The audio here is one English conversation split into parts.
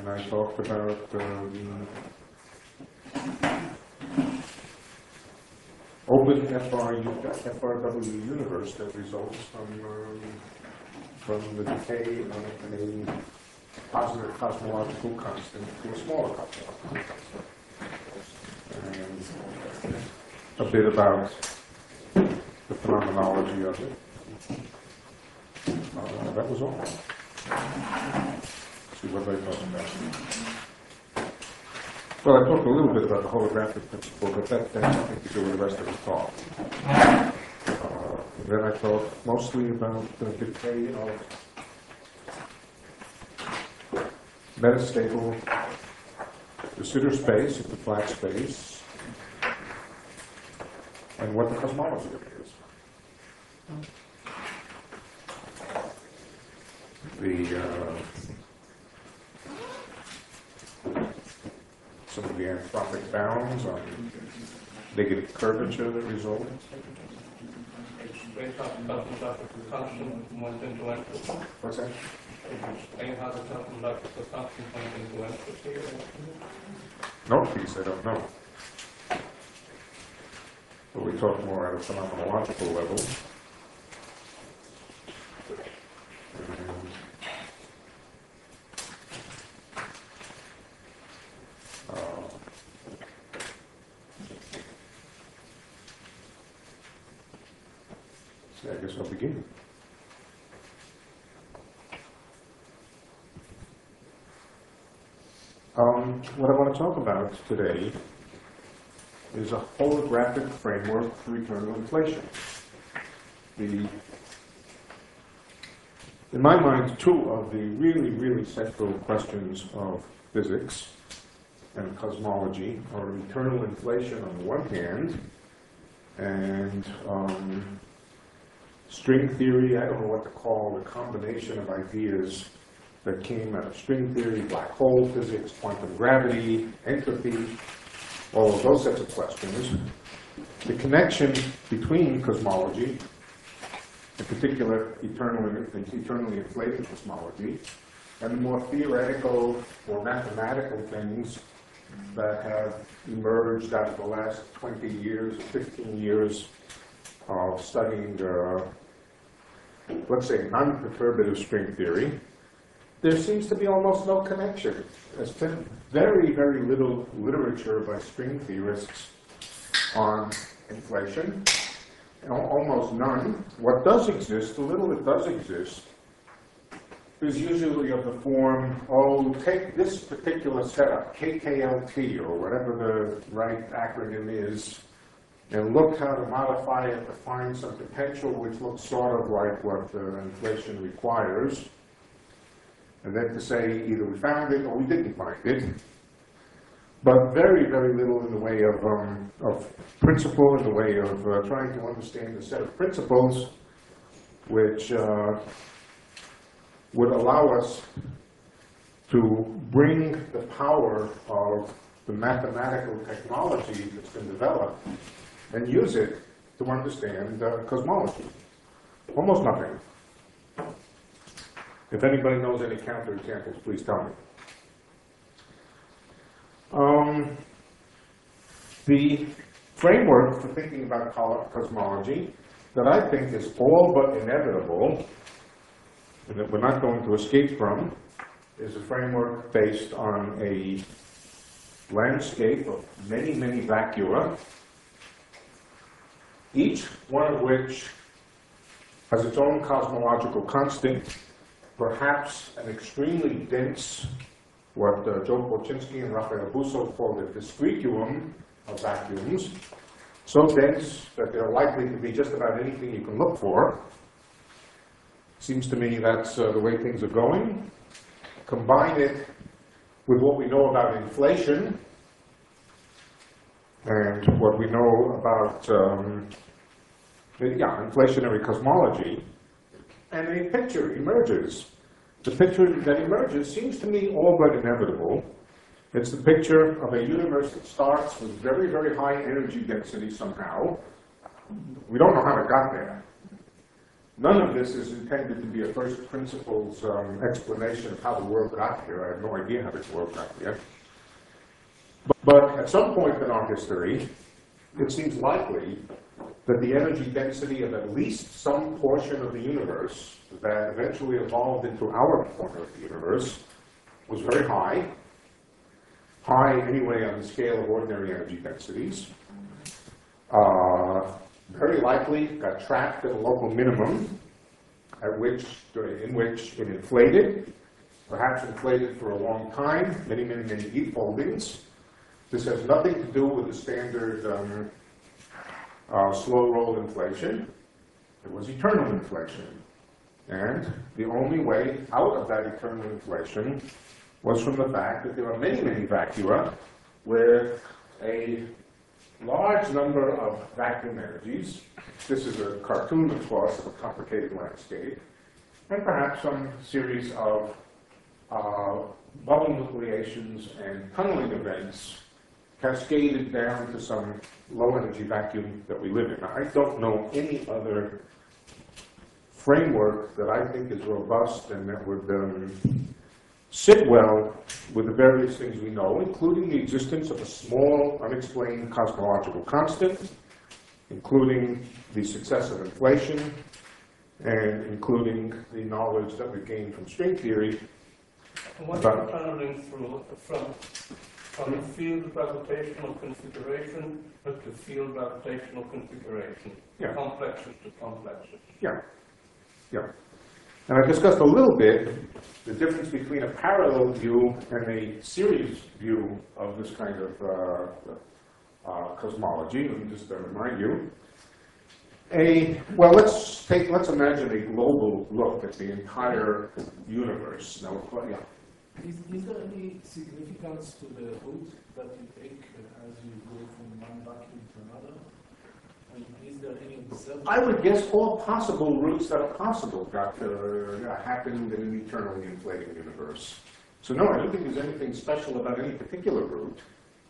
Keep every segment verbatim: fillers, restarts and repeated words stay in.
and I talked about uh, the open F R W universe that results from, um, from the decay of a positive cosmological constant to a smaller cosmological constant. And a bit about the phenomenology of it. Uh, that was all. Let's see what I talked about. Well, I talked a little bit about the holographic principle, but that, that has nothing to do with the rest of the talk. Uh, then I talked mostly about the decay of metastable de Sitter space into flat space, and what the cosmology of it is. The uh, some of the anthropic bounds on negative curvature that result. Explain how the cosmological constant went into entropy. What's that? Explain how the cosmological constant went into entropy. No, piece I don't know. But we talk more at a phenomenological level. And, uh, so I guess I'll begin. Um, what I want to talk about today is a holographic framework for eternal inflation. The, in my mind, two of the really, really central questions of physics and cosmology are eternal inflation on the one hand, and um, string theory. I don't know what to call the combination of ideas that came out of string theory, black hole physics, quantum gravity, entropy, all of those sets of questions. The connection between cosmology, in particular eternal, eternally inflated cosmology, and the more theoretical or mathematical things that have emerged out of the last twenty years, fifteen years of studying, uh, let's say, non-perturbative string theory. There seems to be almost no connection. There's been very, very little literature by string theorists on inflation, almost none. What does exist, the little that does exist, is usually of the form, oh, take this particular setup, K K L T, or whatever the right acronym is, and look how to modify it to find some potential which looks sort of like what uh, inflation requires. And then to say either we found it or we didn't find it. But very, very little in the way of, um, of principle, in the way of uh, trying to understand a set of principles which uh, would allow us to bring the power of the mathematical technology that's been developed and use it to understand uh, cosmology. Almost nothing. If anybody knows any counterexamples, please tell me. Um, the framework for thinking about cosmology that I think is all but inevitable, and that we're not going to escape from, is a framework based on a landscape of many, many vacua, each one of which has its own cosmological constant, perhaps an extremely dense, what uh, Joe Polchinski and Raphael Busso called a discretium of vacuums, so dense that they're likely to be just about anything you can look for. Seems to me that's uh, the way things are going. Combine it with what we know about inflation and what we know about um, yeah, inflationary cosmology, and a picture emerges. The picture that emerges seems to me all but inevitable. It's the picture of a universe that starts with very, very high energy density somehow. We don't know how it got there. None of this is intended to be a first principles um, explanation of how the world got here. I have no idea how the world got here. But, but at some point in our history, it seems likely that the energy density of at least some portion of the universe that eventually evolved into our corner of the universe was very high. High anyway on the scale of ordinary energy densities. Uh, very likely got trapped at a local minimum, at which, in which it inflated, perhaps inflated for a long time, many, many, many heat foldings. This has nothing to do with the standard um, uh, slow roll inflation. It was eternal inflation. And the only way out of that eternal inflation was from the fact that there are many, many vacua with a large number of vacuum energies. This is a cartoon, of course, of a complicated landscape, and perhaps some series of uh, bubble nucleations and tunneling events cascaded down to some low-energy vacuum that we live in. I don't know any other framework that I think is robust and that would um, sit well with the various things we know, including the existence of a small, unexplained cosmological constant, including the success of inflation, and including the knowledge that we gained from string theory. And what you're tunneling through from, from field gravitational configuration to field gravitational configuration, Yeah. complexes to complexes. Yeah, yeah. And I discussed a little bit the difference between a parallel view and a series view of this kind of uh, uh, cosmology. Let me just uh, remind you. A, well, let's take, let's imagine a global look at the entire universe. Now, yeah. Is, is there any significance to the route that you take uh, as you go from one vacuum to another? And is there any observable? I would guess all possible routes that are possible got uh, happened in an eternally inflating universe. So no, I don't think there's anything special about any particular route.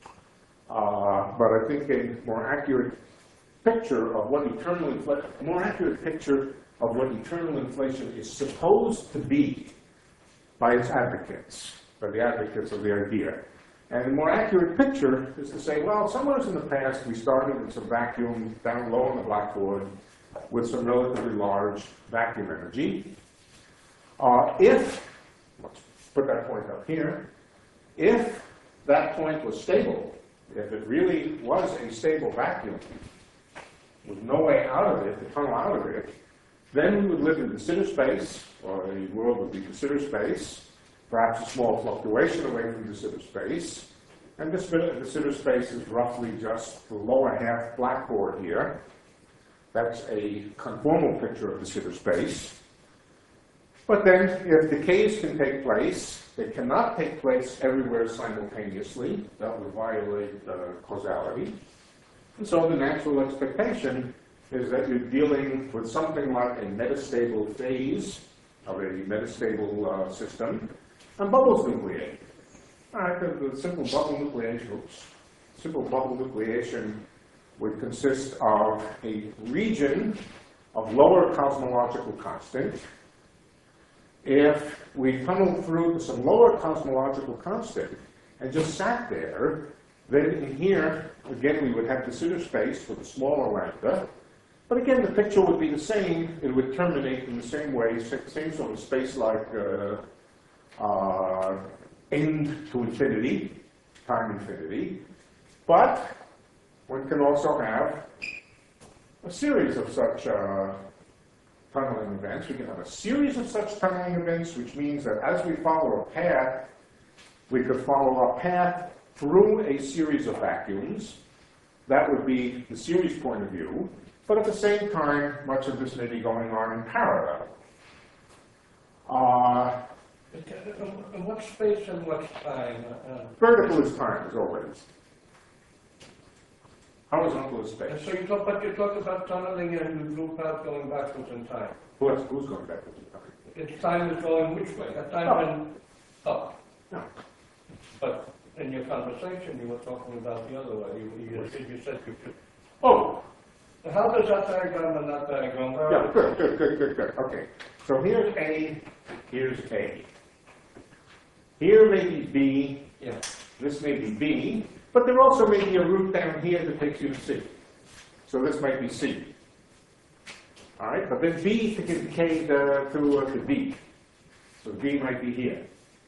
Uh, but I think a more accurate picture of what eternal inflation, a more accurate picture of what eternal inflation is supposed to be by its advocates, by the advocates of the idea. And a more accurate picture is to say, well, somewhere in the past we started with some vacuum down low on the blackboard with some relatively large vacuum energy. Uh, if, let's put that point up here, if that point was stable, if it really was a stable vacuum with no way out of it, to tunnel out of it, then we would live in de Sitter space, or the world would be de Sitter space, perhaps a small fluctuation away from de Sitter space. And this de Sitter space is roughly just the lower half blackboard here. That's a conformal picture of de Sitter space. But then, if decays can take place, they cannot take place everywhere simultaneously. That would violate uh, causality. And so the natural expectation is that you're dealing with something like a metastable phase of a metastable uh, system, and bubbles nucleate. All right, the, the simple bubble nucleation, oops, simple bubble nucleation would consist of a region of lower cosmological constant. If we tunnel through to some lower cosmological constant and just sat there, then in here, again, we would have de Sitter space with a smaller lambda. But again, the picture would be the same. It would terminate in the same way, same sort of space-like uh, uh, end to infinity, time infinity. But one can also have a series of such uh, tunneling events. We can have a series of such tunneling events, which means that as we follow a path, we could follow a path through a series of vacuums. That would be the series point of view. But at the same time, much of this may be going on in parallel. Uh, In what space and what time? Uh, vertical is time, as always. Horizontal is and space. so you talk, but you talk about tunneling and you group out going backwards in time. Who else, who's going backwards in time? Its time is going which way? A time Up. went up. No. But in your conversation, you were talking about the other way. You, you, you said you should. Oh, So how does that diagram and that diagram work? Yeah, good, good, good, good, good. Okay. So here's A, here's A. Here may be B, Yeah. this may be B, but there also may be a route down here that takes you to C. So this might be C. All right, but then B to get K to, to, uh, to D. So D might be here.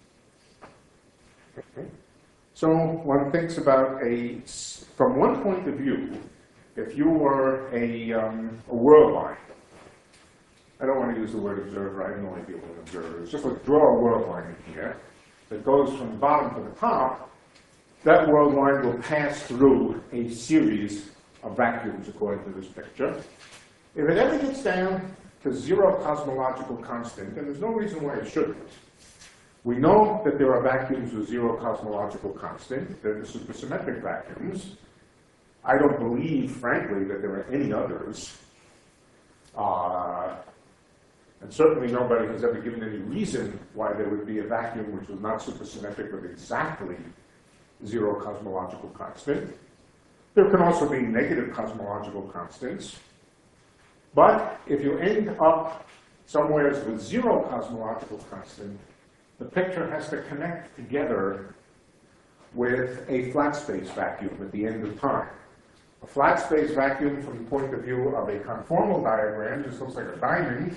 Okay. So one thinks about a, from one point of view, if you were a, um, a world line, I don't want to use the word observer, I have no idea what an observer is, just like draw a world line in here that goes from the bottom to the top, that world line will pass through a series of vacuums according to this picture. If it ever gets down to zero cosmological constant, and there's no reason why it shouldn't, we know that there are vacuums with zero cosmological constant. They're the supersymmetric vacuums. I don't believe, frankly, that there are any others. Uh, and certainly nobody has ever given any reason why there would be a vacuum which was not supersymmetric with exactly zero cosmological constant. There can also be negative cosmological constants. But if you end up somewhere with zero cosmological constant, the picture has to connect together with a flat space vacuum at the end of time. A flat space vacuum from the point of view of a conformal diagram just looks like a diamond.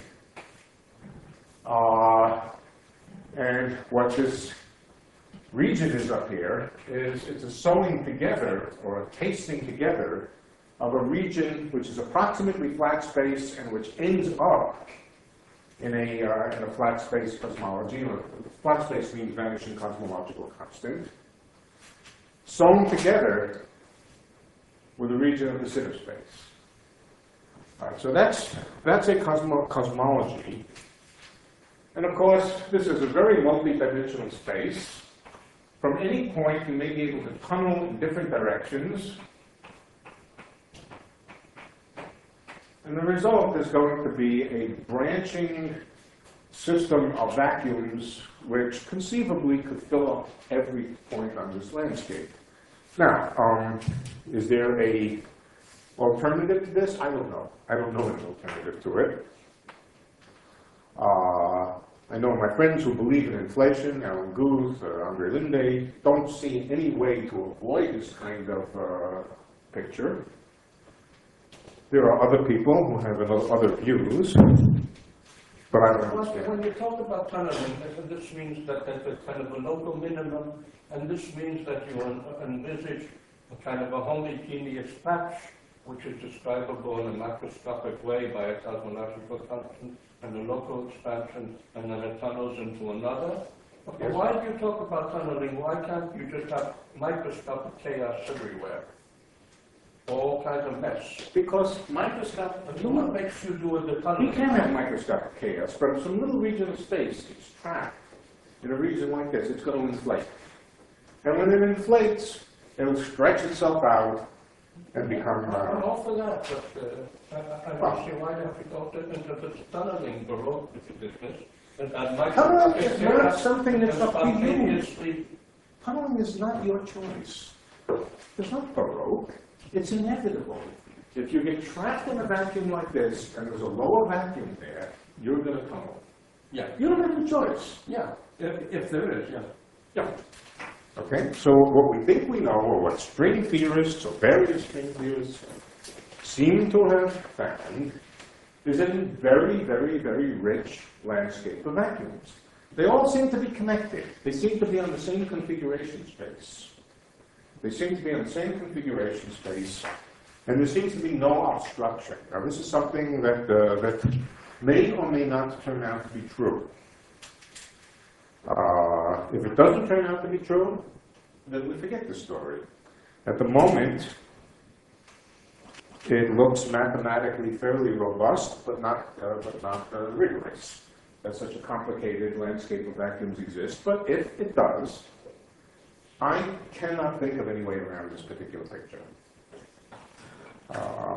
Uh, and what this region is up here is it's a sewing together or a pasting together of a region which is approximately flat space and which ends up in a, uh, in a flat space cosmology. Flat space means vanishing cosmological constant. Sewn together with a region of the Sitter space. All right, so that's, that's a cosmo cosmology. And of course, this is a very multi-dimensional space. From any point, you may be able to tunnel in different directions. And the result is going to be a branching system of vacuums which conceivably could fill up every point on this landscape. Now, um, is there a alternative to this? I don't know. I don't know an alternative to it. Uh, I know my friends who believe in inflation, Alan Guth, uh, Andre Linde, don't see any way to avoid this kind of uh, picture. There are other people who have other views, but I don't understand. When you talk about tunneling, this means that there's a kind of a local minimum, and this means that you envisage a kind of a homogeneous patch, which is describable in a macroscopic way by a cosmological constant, and a local expansion, and then it tunnels into another. Okay, Yes. why do you talk about tunneling? Why can't you just have microscopic chaos everywhere? All kinds of mess. Because microscopic, So what makes you do the you tunneling? can have microscopic chaos, but if some little region of space gets trapped in a region like this, it's going to inflate. And when it inflates, it'll stretch itself out and become. I'm Uh, all for that, but uh, I, I don't see why you have to go into this tunneling baroque business. And, and Tunneling is not something that's up to you. spontaneously. Tunneling is not your choice. It's not baroque. It's inevitable. If you get trapped in a vacuum like this, and there's a lower vacuum there, you're going to tunnel. Yeah, You don't have a choice. yeah, if, if there is, yeah. Yeah. Okay, so what we think we know, or what string theorists, or various string theorists, seem to have found, is a very, very, very rich landscape of vacuums. They all seem to be connected. They seem to be on the same configuration space. They seem to be on the same configuration space, and there seems to be no obstruction. Now, this is something that, uh, that may or may not turn out to be true. Uh, if it doesn't turn out to be true, then we forget the story. At the moment, it looks mathematically fairly robust, but not, uh, but not uh, rigorous. That such a complicated landscape of vacuums exists. But if it does, I cannot think of any way around this particular picture. Uh,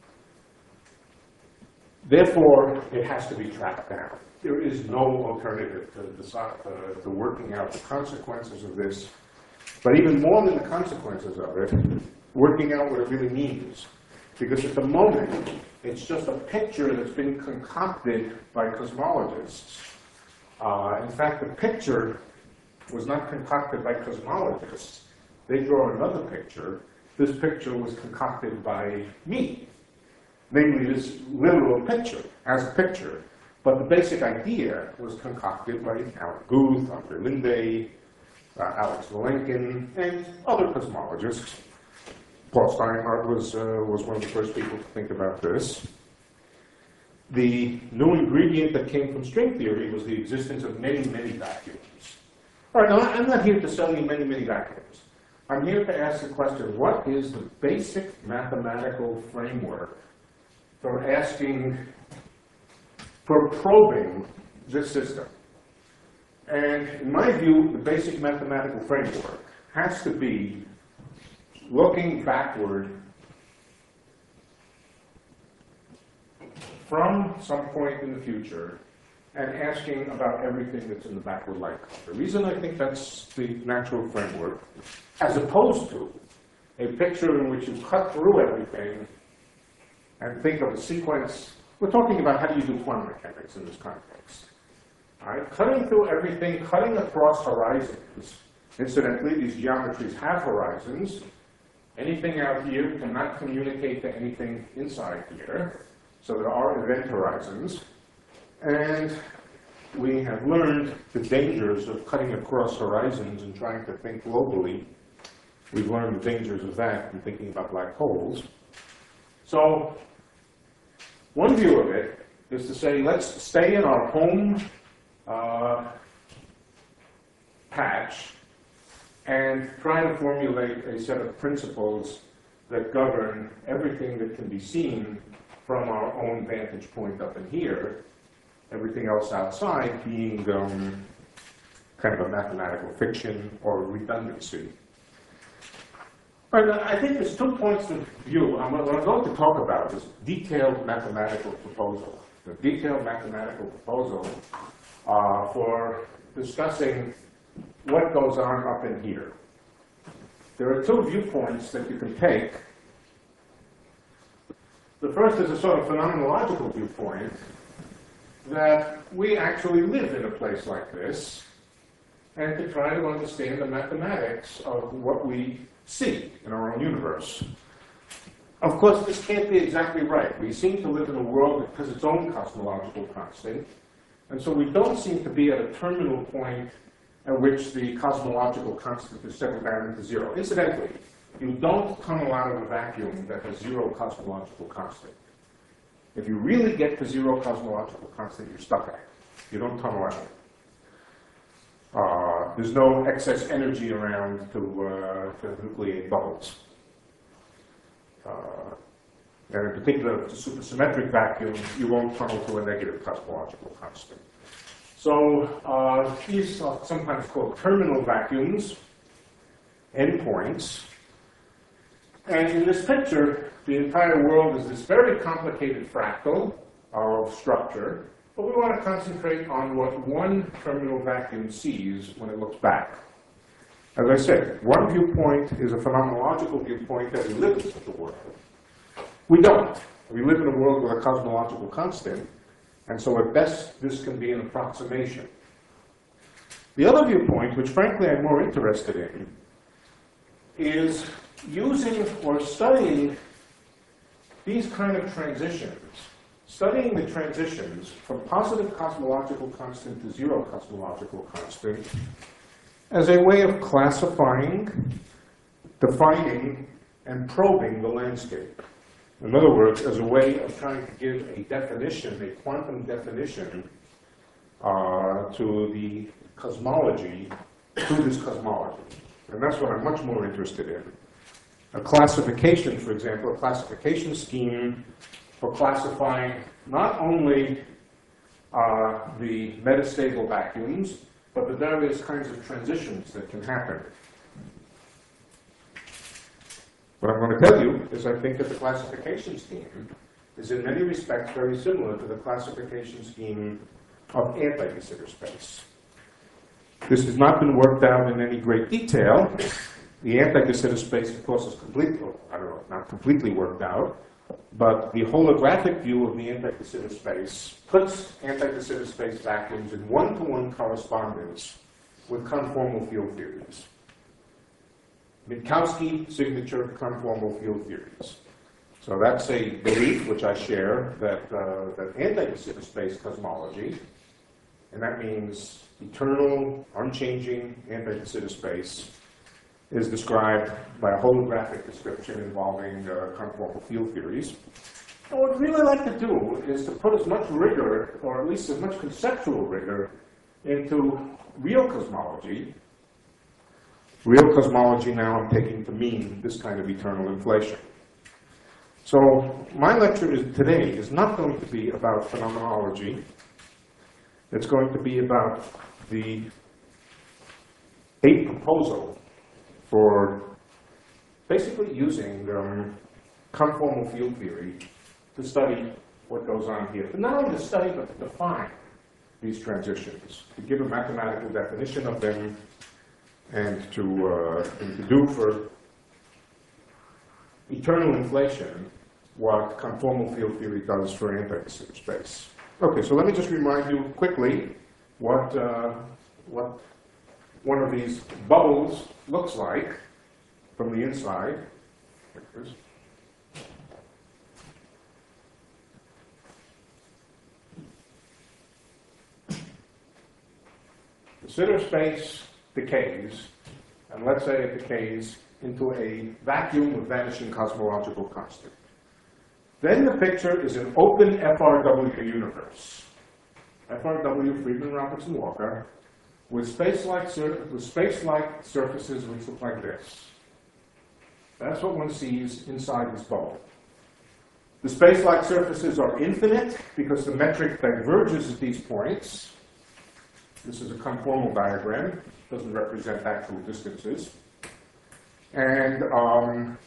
therefore, it has to be tracked down. There is no alternative to, decide, uh, to working out the consequences of this, but even more than the consequences of it, working out what it really means. Because at the moment, it's just a picture that's been concocted by cosmologists. Uh, in fact, the picture was not concocted by cosmologists. They draw another picture. This picture was concocted by me, namely this literal picture, as a picture. But the basic idea was concocted by Alan Guth, Andre Linde, uh, Alex Vilenkin, and other cosmologists. Paul Steinhardt was, uh, was one of the first people to think about this. The new ingredient that came from string theory was the existence of many, many vacuums. All right, now I'm not here to sell you many, many vacuums. I'm here to ask the question, what is the basic mathematical framework for asking, for probing this system? And in my view, the basic mathematical framework has to be looking backward from some point in the future and asking about everything that's in the backward light. The reason I think that's the natural framework, as opposed to a picture in which you cut through everything and think of a sequence. We're talking about how do you do quantum mechanics in this context. All right? Cutting through everything, cutting across horizons. Incidentally, these geometries have horizons. Anything out here cannot communicate to anything inside here. So there are event horizons. And we have learned the dangers of cutting across horizons and trying to think globally. We've learned the dangers of that in thinking about black holes. So one view of it is to say, let's stay in our home uh, patch and try to formulate a set of principles that govern everything that can be seen from our own vantage point up in here, everything else outside being um, kind of a mathematical fiction or redundancy. But I think there's two points of view. What I'm going to talk about is detailed mathematical proposal. The detailed mathematical proposal uh, for discussing what goes on up in here. There are two viewpoints that you can take. The first is a sort of phenomenological viewpoint that we actually live in a place like this, and to try to understand the mathematics of what we see in our own universe. Of course, this can't be exactly right. We seem to live in a world that has its own cosmological constant, and so we don't seem to be at a terminal point at which the cosmological constant is settled down into zero. Incidentally, you don't tunnel out of a vacuum that has zero cosmological constant. If you really get to zero cosmological constant, you're stuck at it. You don't tunnel out. Uh, there's no excess energy around to, uh, to nucleate bubbles. Uh, and in particular, if it's a supersymmetric vacuum, you won't tunnel to a negative cosmological constant. So uh, these are sometimes called terminal vacuums, endpoints. And in this picture, the entire world is this very complicated fractal of structure, but we want to concentrate on what one terminal vacuum sees when it looks back. As I said, one viewpoint is a phenomenological viewpoint that we live in such a world. We don't. We live in a world with a cosmological constant, and so at best, this can be an approximation. The other viewpoint, which frankly I'm more interested in, is using or studying these kind of transitions, studying the transitions from positive cosmological constant to zero cosmological constant as a way of classifying, defining, and probing the landscape. In other words, as a way of trying to give a definition, a quantum definition, uh, to the cosmology, to this cosmology. And that's what I'm much more interested in. A classification, for example, a classification scheme for classifying not only uh, the metastable vacuums, but the various kinds of transitions that can happen. What I'm going to tell you is I think that the classification scheme is in many respects very similar to the classification scheme of anti-de Sitter space. This has not been worked out in any great detail. The anti-de Sitter space, of course, is completely, I don't know, not completely worked out. But the holographic view of the anti-de Sitter space puts anti-de Sitter space vacuums in one-to-one correspondence with conformal field theories. Minkowski signature conformal field theories. So that's a belief which I share that, uh, that anti-de Sitter space cosmology, and that means eternal, unchanging anti-de Sitter space, is described by a holographic description involving uh, conformal field theories. And what I'd really like to do is to put as much rigor, or at least as much conceptual rigor, into real cosmology. Real cosmology now I'm taking to mean this kind of eternal inflation. So my lecture is, today is not going to be about phenomenology. It's going to be about the eighth proposal for basically using um, conformal field theory to study what goes on here. But not only to study, but to define these transitions, to give a mathematical definition of them, and to, uh, and to do for eternal inflation what conformal field theory does for anti-de Sitter space. Okay, so let me just remind you quickly what, uh, what one of these bubbles looks like from the inside. The Sitter space decays, and let's say it decays into a vacuum with vanishing cosmological constant. Then the picture is an open F R W universe. F R W, Friedman, Robertson, Walker, with space-like sur with space-like surfaces which look like this. That's what one sees inside this bubble. The space-like surfaces are infinite because the metric diverges at these points. This is a conformal diagram. It doesn't represent actual distances. And um,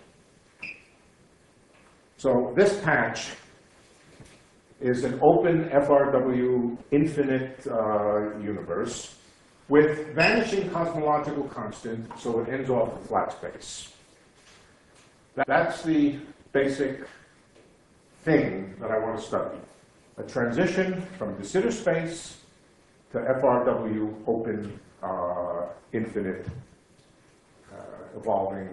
so this patch is an open F R W infinite uh, universe with vanishing cosmological constant, so it ends off in flat space. That's the basic thing that I want to study. A transition from de Sitter space to F R W open uh, infinite uh, evolving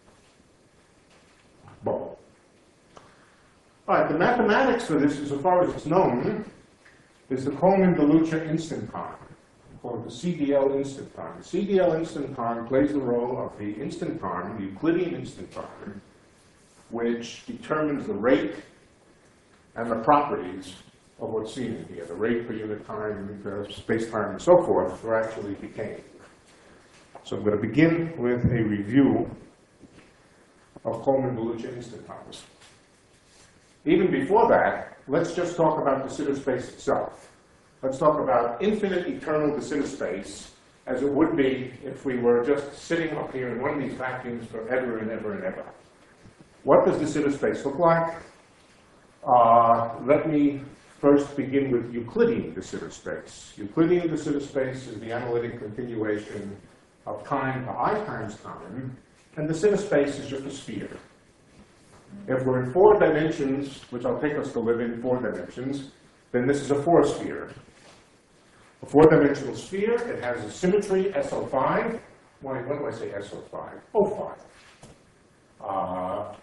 bubble. All right, the mathematics for this, as far as it's known, is the Coleman-DeLucia instanton, called the C D L instanton. The C D L instanton plays the role of the instanton, the Euclidean instanton, which determines the rate and the properties of what's seen in here. The rate per unit time, uh, space-time, and so forth are actually decaying. So I'm going to begin with a review of Coleman-DeLucia instantons. Even before that, let's just talk about de Sitter space itself. Let's talk about infinite eternal de Sitter space as it would be if we were just sitting up here in one of these vacuums forever and ever and ever. What does de Sitter space look like? Uh, let me first begin with Euclidean de Sitter space. Euclidean de Sitter space is the analytic continuation of time to I times time, and de Sitter space is just a sphere. If we're in four dimensions, which I'll take us to live in four dimensions, then this is a four sphere. A four-dimensional sphere, it has a symmetry S O five. Why, what do I say S O five? O five. Uh,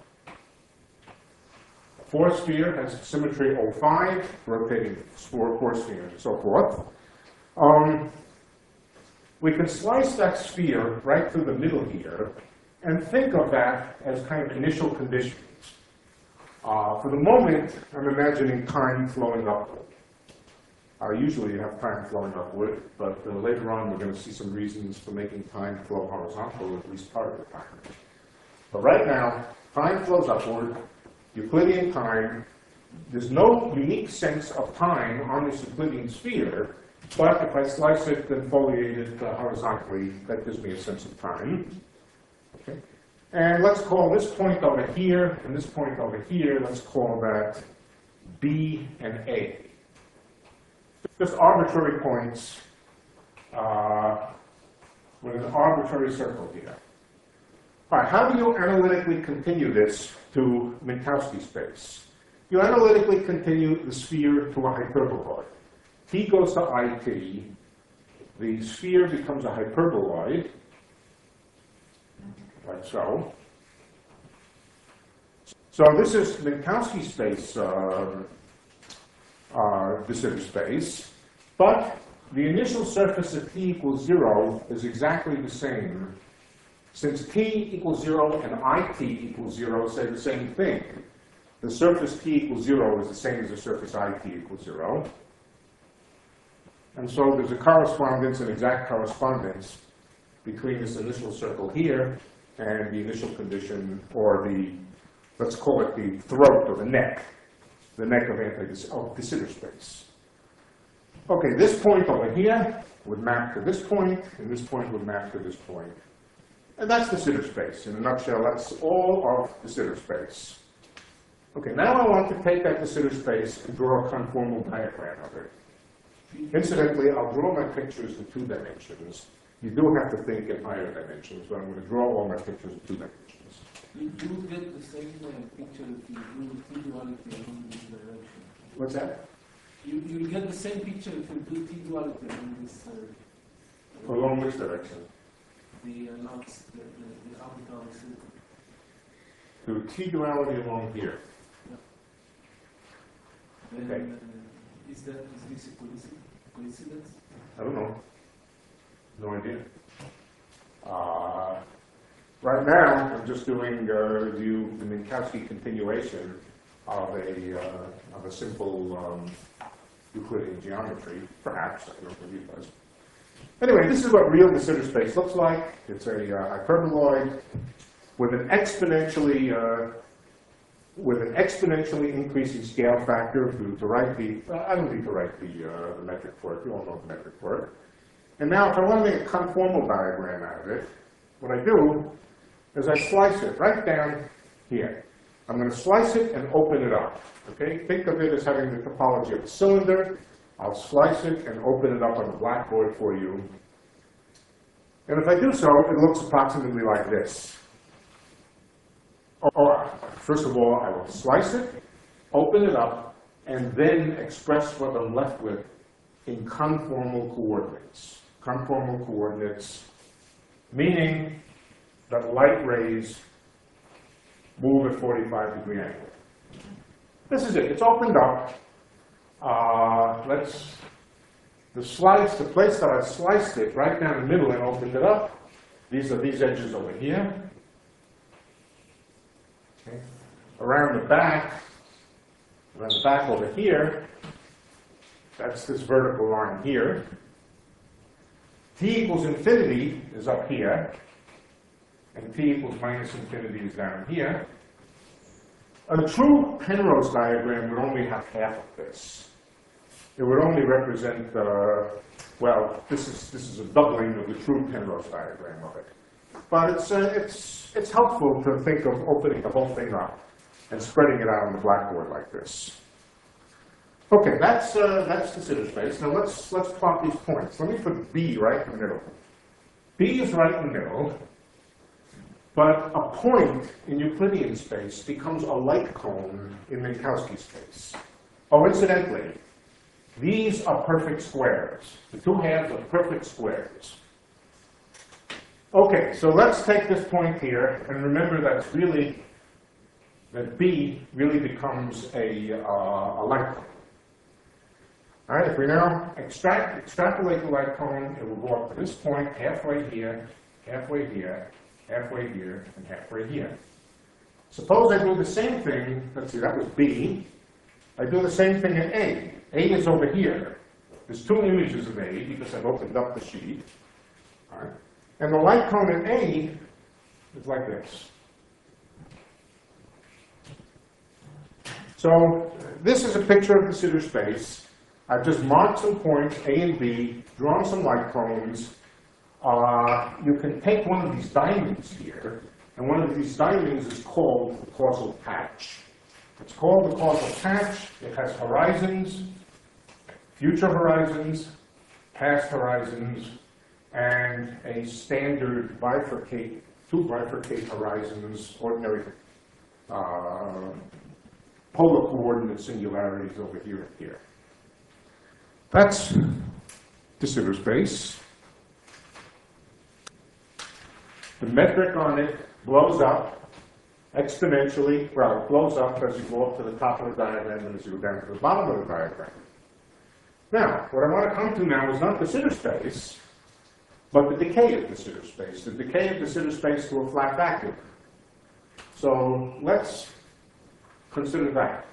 a four sphere has symmetry O five, rotating four, four spheres and so forth. Um, we can slice that sphere right through the middle here and think of that as kind of initial conditions. Uh, for the moment, I'm imagining time flowing upward. Uh, usually you have time flowing upward, but uh, later on we're going to see some reasons for making time flow horizontal, at least part of the time. But right now, time flows upward, Euclidean time. There's no unique sense of time on this Euclidean sphere, but if I slice it and foliate it uh, horizontally, that gives me a sense of time. Okay. And let's call this point over here and this point over here, let's call that B and A. Just arbitrary points uh, with an arbitrary circle here. All right, how do you analytically continue this to Minkowski space. You analytically continue the sphere to a hyperboloid. T goes to I T. The sphere becomes a hyperboloid, like so. So this is Minkowski space, uh, uh, de Sitter space, but the initial surface at t equals zero is exactly the same. Since t equals zero and it equals zero say the same thing, the surface t equals zero is the same as the surface it equals zero. And so there's a correspondence, an exact correspondence, between this initial circle here and the initial condition, or the, let's call it the throat or the neck, the neck of anti-de Sitter space. Okay, this point over here would map to this point, and this point would map to this point. And that's de Sitter space. In a nutshell, that's all of de Sitter space. Okay, now I want to take that de Sitter space and draw a conformal diagram of it. Incidentally, I'll draw my pictures in two dimensions. You do have to think in higher dimensions, but I'm going to draw all my pictures in two dimensions. You do get the same uh, picture if you do T-duality along this direction. What's that? You, you get the same picture if you do T-duality along this uh, Along which direction? The, uh, not, the, the, the arbitrary circle. To T-duality along here. Then, Okay. uh, is that is this a coincidence? coincidence? I don't know. No idea. Uh, right now, I'm just doing a review, the Minkowski continuation of a, uh, of a simple um, Euclidean geometry, perhaps. I don't believe it does. Anyway, this is what real de Sitter space looks like. It's a uh, hyperboloid with an exponentially uh, with an exponentially increasing scale factor. To, to write the, uh, I don't need to write the, uh, the metric for it. You all know the metric for it. And now, if I want to make a conformal diagram out of it, what I do is I slice it right down here. I'm going to slice it and open it up. Okay? Think of it as having the topology of a cylinder. I'll slice it and open it up on the blackboard for you. And if I do so, it looks approximately like this. Or, first of all, I will slice it, open it up, and then express what I'm left with in conformal coordinates. Conformal coordinates, meaning that light rays move at forty-five degree angle. This is it. It's opened up. Uh, let's, the slice, the place that I sliced it, right down the middle and opened it up, these are these edges over here. Okay. Around the back, around the back over here, that's this vertical line here. T equals infinity is up here, and T equals minus infinity is down here. A true Penrose diagram would only have half of this. It would only represent, uh, well, this is this is a doubling of the true Penrose diagram of it. But it's uh, it's it's helpful to think of opening the whole thing up and spreading it out on the blackboard like this. Okay, that's uh, that's de Sitter space. Now let's let's plot these points. Let me put B right in the middle. B is right in the middle. But a point in Euclidean space becomes a light cone in Minkowski space. Oh, incidentally, these are perfect squares. The two halves are perfect squares. Okay, so let's take this point here, and remember that it's really, that B really becomes a, uh, a light cone. All right, if we now extract, extrapolate the light cone, it will go up to this point, halfway here, halfway here, halfway here, and halfway here. Suppose I do the same thing, let's see, that was B. I do the same thing at A. A is over here. There's two images of A because I've opened up the sheet. All right. And the light cone at A is like this. So this is a picture of de Sitter space. I've just marked some points, A and B, drawn some light cones. Uh, you can take one of these diamonds here, and one of these diamonds is called the causal patch. It's called the causal patch. It has horizons, future horizons, past horizons, and a standard bifurcate, two bifurcate horizons, ordinary uh, polar coordinate singularities over here and here. That's de Sitter space. The metric on it blows up exponentially. Well, it blows up as you go up to the top of the diagram and as you go down to the bottom of the diagram. Now, what I want to come to now is not de Sitter space, but the decay of de Sitter space, the decay of de Sitter space to a flat vacuum. So let's consider that.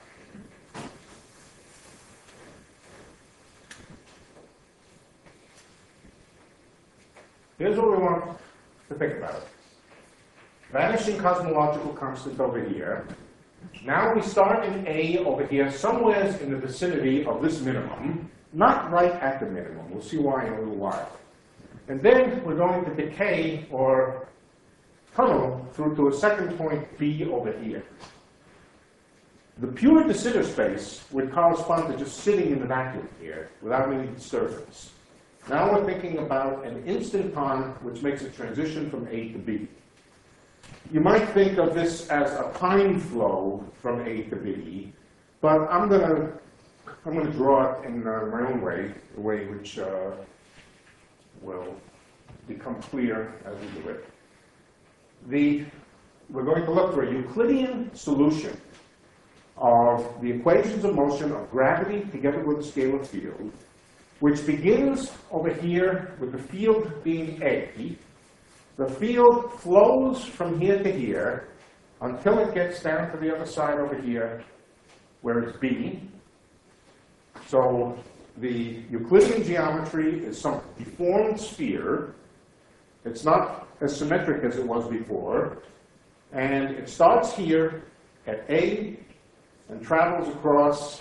Here's what we want to think about. Vanishing cosmological constant over here. Now we start in A over here, somewhere in the vicinity of this minimum, not right at the minimum. We'll see why in a little while. And then we're going to decay or tunnel through to a second point B over here. The pure de Sitter space would correspond to just sitting in the vacuum here without any disturbance. Now we're thinking about an instanton which makes a transition from A to B. You might think of this as a time flow from A to B, but I'm going to I'm going to draw it in uh, my own way, the way which uh, will become clear as we do it. The, we're going to look for a Euclidean solution of the equations of motion of gravity together with a scalar field, which begins over here with the field being A. The field flows from here to here until it gets down to the other side over here where it's B. So the Euclidean geometry is some deformed sphere. It's not as symmetric as it was before. And it starts here at A and travels across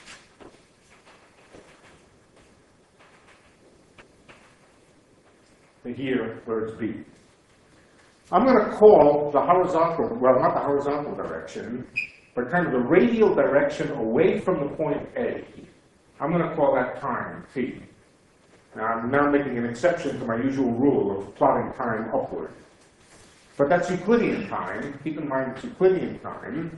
to here where it's B. I'm going to call the horizontal, well, not the horizontal direction, but kind of the radial direction away from the point A. I'm going to call that time, T. Now, I'm now making an exception to my usual rule of plotting time upward. But that's Euclidean time. Keep in mind it's Euclidean time.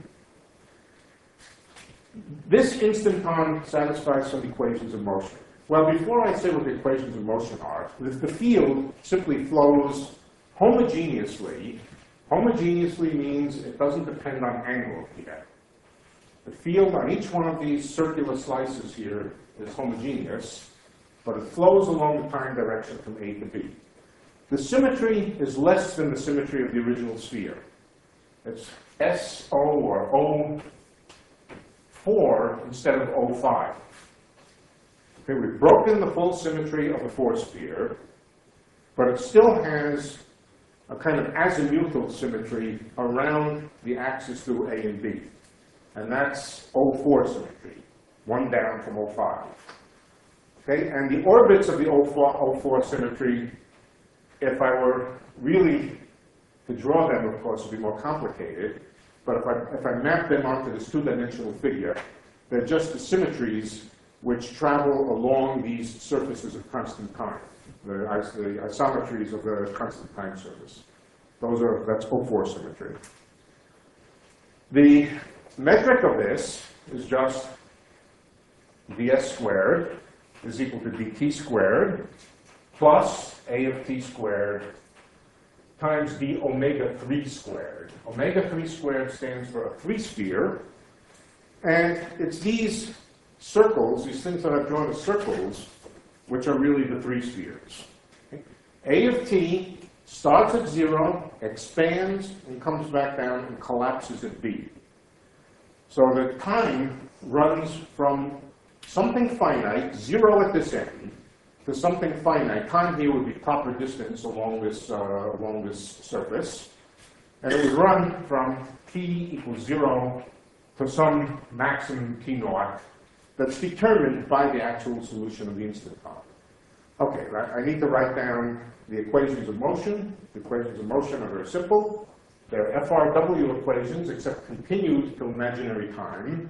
This instanton satisfies some equations of motion. Well, before I say what the equations of motion are, if the field simply flows homogeneously, homogeneously means it doesn't depend on angle here. The field on each one of these circular slices here is homogeneous, but it flows along the time direction from A to B. The symmetry is less than the symmetry of the original sphere. It's S O or O four instead of O five. Okay, we've broken the full symmetry of the four sphere, but it still has a kind of azimuthal symmetry around the axis through A and B. And that's O four symmetry, one down from O five. Okay, and the orbits of the O four symmetry, if I were really to draw them, of course, would be more complicated. But if I, if I map them onto this two-dimensional figure, they're just the symmetries which travel along these surfaces of constant time, the, the isometries of the constant time surface. Those are, that's O four symmetry. The metric of this is just ds squared is equal to dt squared plus a of t squared times d omega three squared. Omega three squared stands for a three sphere, and it's these circles, these things that I've drawn as circles, which are really the three spheres. Okay. A of t starts at zero, expands, and comes back down and collapses at b. So the time runs from something finite, zero at this end, to something finite. Time here would be proper distance along this, uh, along this surface. And it would run from t equals zero to some maximum t naught that's determined by the actual solution of the instanton. Okay, I need to write down the equations of motion. The equations of motion are very simple. They're F R W equations, except continued to imaginary time.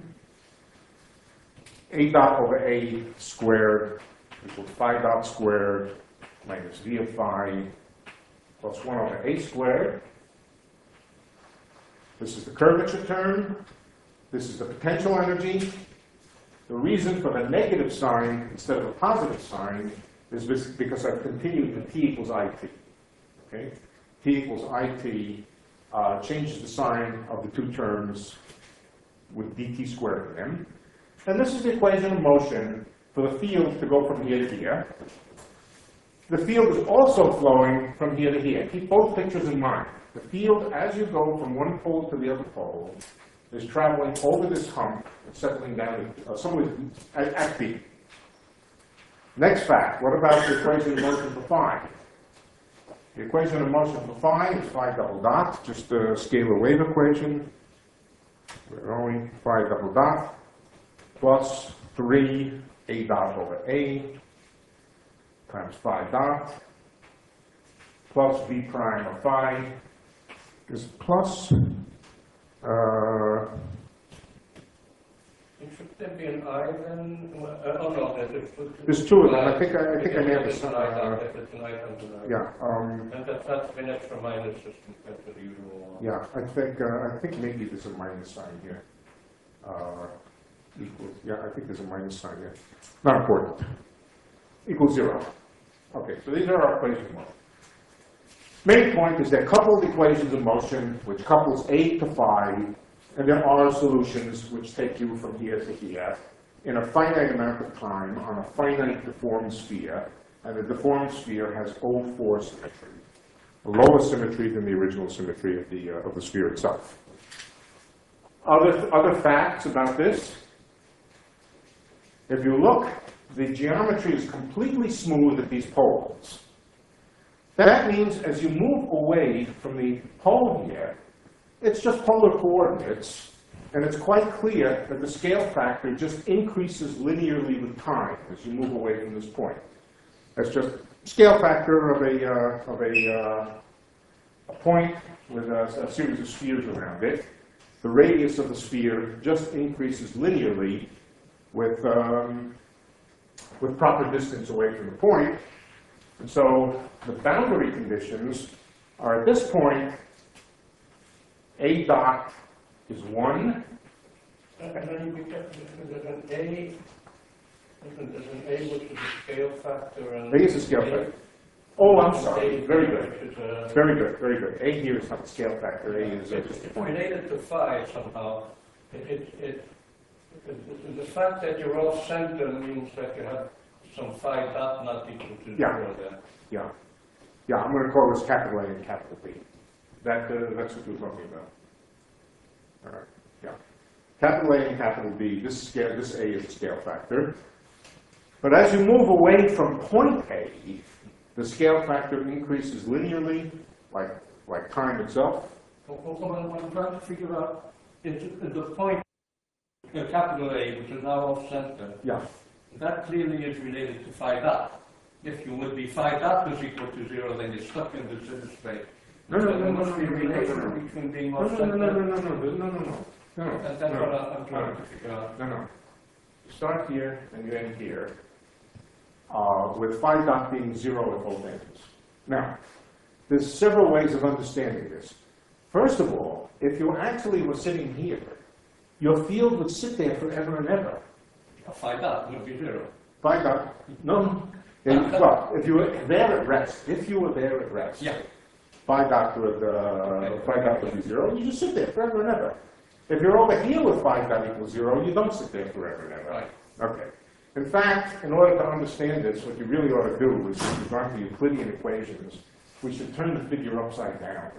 A dot over A squared equals phi dot squared minus V of phi plus one over A squared. This is the curvature term. This is the potential energy. The reason for the negative sign instead of a positive sign is because I've continued to T equals I T. Okay? T equals I T uh, changes the sign of the two terms with dt squared in them. And this is the equation of motion for the field to go from here to here. The field is also flowing from here to here. Keep both pictures in mind. The field, as you go from one pole to the other pole, is traveling over this hump and settling down uh, somewhere at, at B. Next fact, what about the equation of motion for phi? The equation of motion for phi is phi double dot, just a scalar wave equation. We're only phi double dot plus three a dot over a times phi dot plus v prime of phi is plus uh, should there be an I then? Uh, oh no, that is. there's two of them. I think I, I think I may have It's a, an I, uh, if it's an I comes an I. yeah, um, And that, that's been extra minus just compared to the usual one. yeah. I think uh, I think maybe there's a minus sign here. Uh, equals, yeah, I think there's a minus sign here. Not important. Equals zero. Okay, so these are our equations of motion. Main point is they're coupled equations of motion, which couples A to phi, and there are solutions which take you from here to here in a finite amount of time on a finite deformed sphere, and the deformed sphere has O four symmetry, a lower symmetry than the original symmetry of the, uh, of the sphere itself. Other, other facts about this, if you look, the geometry is completely smooth at these poles. That means as you move away from the pole here, it's just polar coordinates, and it's quite clear that the scale factor just increases linearly with time as you move away from this point. That's just scale factor of a, uh, of a, uh, a point with a, a series of spheres around it. The radius of the sphere just increases linearly with, um, with proper distance away from the point. And so the boundary conditions are at this point, A dot is one. And then we get, there's an A, there's an A which is a scale factor. And A is a scale factor. Oh, I'm A sorry. Very good. which is a- Very good, very good. A here is not the scale factor. A is uh, It's just a it's point. related to phi somehow. It, it, it, it- the fact that you're off center means that you have some phi dot not equal to Yeah. zero there. Yeah. Yeah, I'm going to call this capital A and capital B. That, uh, that's what we're talking about. All right, yeah. Capital A and capital B, this, scale, this A is a scale factor. But as you move away from point A, the scale factor increases linearly, like, like time itself. Well, well, well, what I'm trying to figure out is the point, uh, capital A, which is now off center, Yeah. that clearly is related to phi dot. If you would be phi dot is equal to zero, then you're stuck in this inner space. No, no, So no, there no, must no, be a no, no, no, relation no. between being No, off no, center. no, no, no, no, no, no, no, no. No, That- That's no, what I'm no, trying to figure out. No, no. You start here and you end here, uh, with phi dot being zero at both ends. Now, there's several ways of understanding this. First of all, if you actually were sitting here, your field would sit there forever and ever. Phi dot would be zero. Phi dot, no. And, well, if you were there at rest, if you were there at rest, Yeah. phi dot would, uh, phi dot would be zero. You just sit there forever and ever. If you're over here with phi dot equals zero, you don't sit there forever and ever. Right. Okay. In fact, in order to understand this, what you really ought to do is, if you're going to Euclidean equations, we should turn the figure upside down.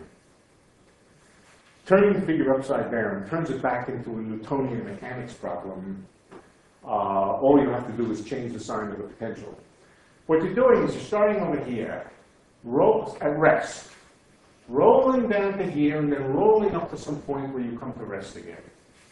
Turning the figure upside down turns it back into a Newtonian mechanics problem. Uh, all you have to do is change the sign of the potential. What you're doing is you're starting over here, roll at rest, rolling down to here, and then rolling up to some point where you come to rest again.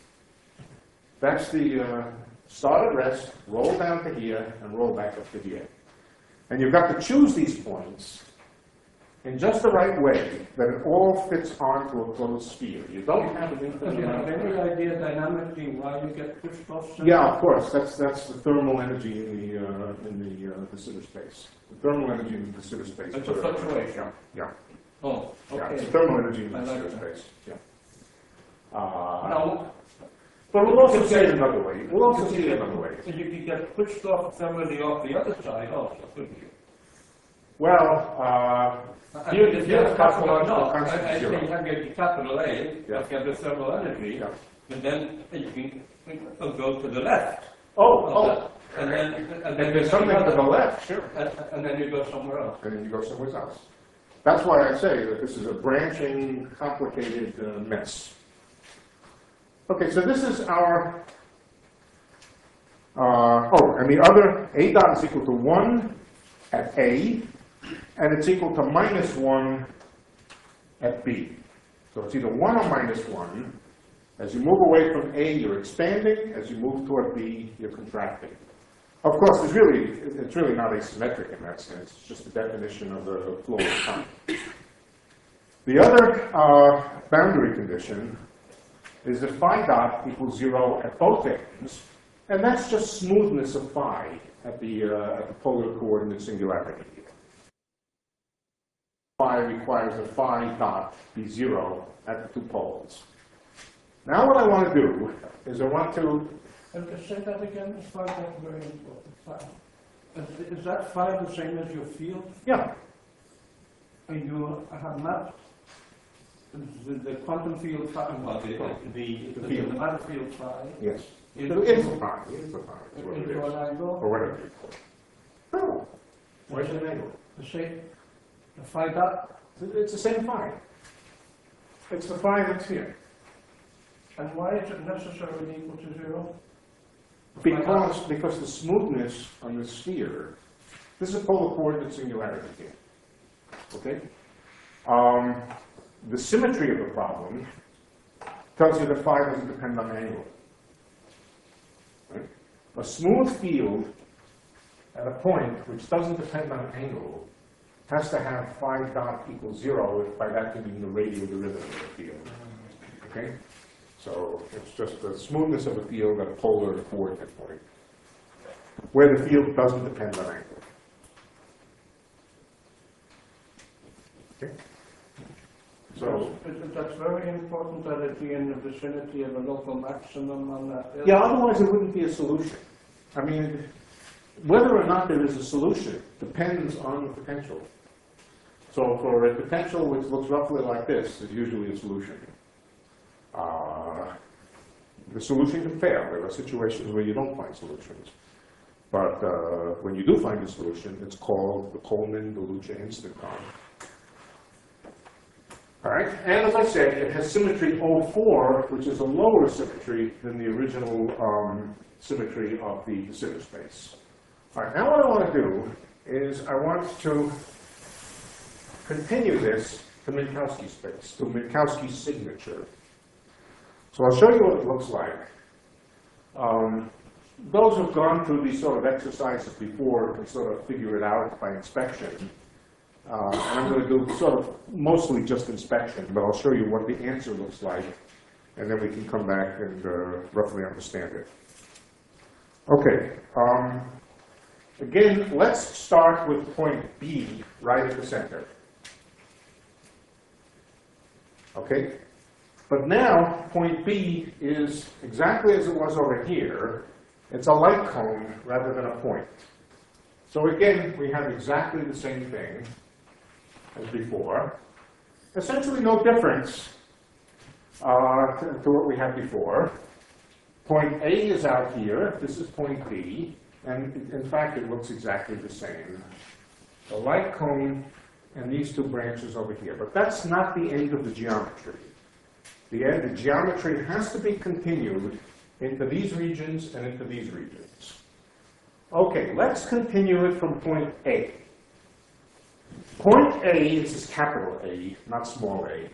That's the uh, start at rest, roll down to here, and roll back up to here. And you've got to choose these points in just the right way that it all fits onto a closed sphere. You don't have an Do infinite you have amount of any time. idea dynamically why you get pushed off center? Yeah, of course. That's that's the thermal energy in the uh, in the uh, de Sitter space. The thermal energy in the de Sitter space. It's a fluctuation. Yeah, Oh, yeah, yeah. It's okay. the thermal energy in the I de like Sitter that. space. Yeah. Uh, Now, But we'll also say it another way. We'll also say it another way. so you could get pushed off thermally off the other side also, couldn't you? Well, uh, I here, mean, if here you the have capital, no, cosmological I, constant I is think zero. you have your capital A, Yeah. you have the thermal energy, Yeah. and then you can uh, go to the left. Oh, of oh, that. And then, and then and there's you something go to the another- left, sure. And, and then you go somewhere else. And then you go somewhere else. That's why I say that this is a branching, complicated uh, mess. Okay, so this is our, uh, oh, and the other, A dot is equal to one at A, and it's equal to minus one at B. So it's either one or minus one. As you move away from A, you're expanding. As you move toward B, you're contracting. Of course, it's really, it's really not asymmetric in that sense. It's just a definition of the flow of time. The other uh, boundary condition is that phi dot equals zero at both ends, and that's just smoothness of phi at the, uh, at the polar coordinate singularity. Phi requires that phi dot be zero at the two poles. Now what I want to do is I want to, And to say that again, is phi that very important? Phi. Is, is that phi the same as your field? yeah, And you have mapped the, the quantum field phi, well, the, the, the, The field. the matter field phi yes. into, It's a phi, it's a phi, it's what it into an is. angle? Or whatever you call it. No, where's the angle? The same, the phi dot? It's the same phi. It's the phi that's here. And why is it necessarily equal to zero? The phi dot? Because, because the smoothness on the sphere, this is a polar coordinate singularity here. Okay? Um, the symmetry of the problem tells you that phi doesn't depend on angle. Right? A smooth field at a point which doesn't depend on angle has to have phi dot equals zero, if by that you mean the radial derivative of the field. Okay? So it's just the smoothness of a field at a polar coordinate point, where the field doesn't depend on angle. Okay? So, That's- That's very important that it be in the vicinity of a local maximum on that. hill. yeah, otherwise it wouldn't be a solution. I mean, whether or not there is a solution depends on the potential. So for a potential which looks roughly like this, is usually a solution. Uh, the solution can fail. There are situations where you don't find solutions. But uh, when you do find a solution, it's called the Coleman-DeLucia instanton. All right, and as I said, it has symmetry O four, which is a lower symmetry than the original um, symmetry of the de Sitter space. All right, now what I want to do is I want to continue this to Minkowski space, to Minkowski signature. So I'll show you what it looks like. Um, those who've gone through these sort of exercises before can sort of figure it out by inspection. Uh, and I'm going to do sort of mostly just inspection, but I'll show you what the answer looks like, and then we can come back and uh, roughly understand it. Okay. Um, again, let's start with point B right at the center. Okay? But now, point B is exactly as it was over here. It's a light cone rather than a point. So again, we have exactly the same thing as before. Essentially no difference uh, to, to what we had before. Point A is out here. This is point B. And in fact, it looks exactly the same. The light cone and these two branches over here. But that's not the end of the geometry. The end, the geometry has to be continued into these regions and into these regions. Okay, let's continue it from point A. Point A, this is capital A, not small a.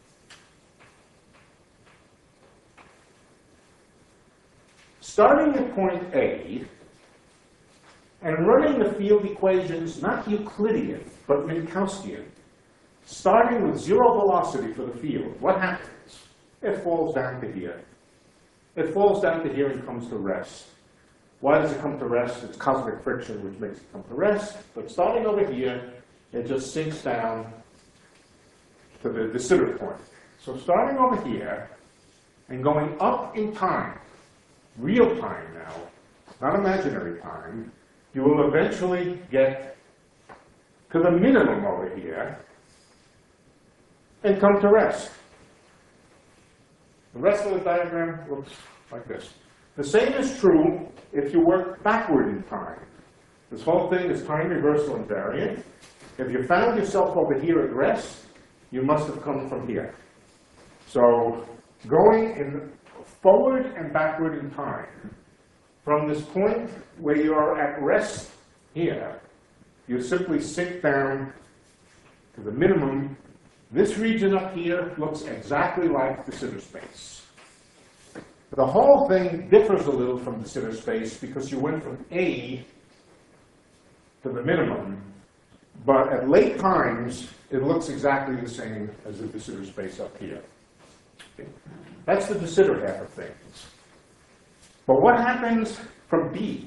Starting at point A, and running the field equations, not Euclidean, but Minkowskian, starting with zero velocity for the field, what happens? It falls down to here. It falls down to here and comes to rest. Why does it come to rest? It's cosmic friction which makes it come to rest. But starting over here, it just sinks down to the de Sitter point. So starting over here, and going up in time, real time now, not imaginary time, you will eventually get to the minimum over here and come to rest. The rest of the diagram looks like this. The same is true if you work backward in time. This whole thing is time reversal invariant. If you found yourself over here at rest, you must have come from here. So going in forward and backward in time, from this point where you are at rest here, you simply sink down to the minimum. This region up here looks exactly like de Sitter space. The whole thing differs a little from de Sitter space because you went from A to the minimum, but at late times, it looks exactly the same as the de Sitter space up here. Okay. That's the de Sitter half of things. But what happens from B?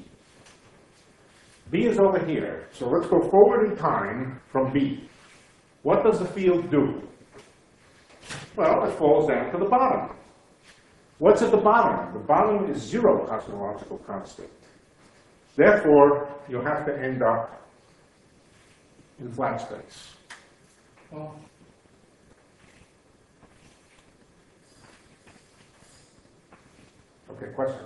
B is over here. So let's go forward in time from B. What does the field do? Well, it falls down to the bottom. What's at the bottom? The bottom is zero cosmological constant. Therefore, you'll have to end up in flat space. Oh. Okay, question?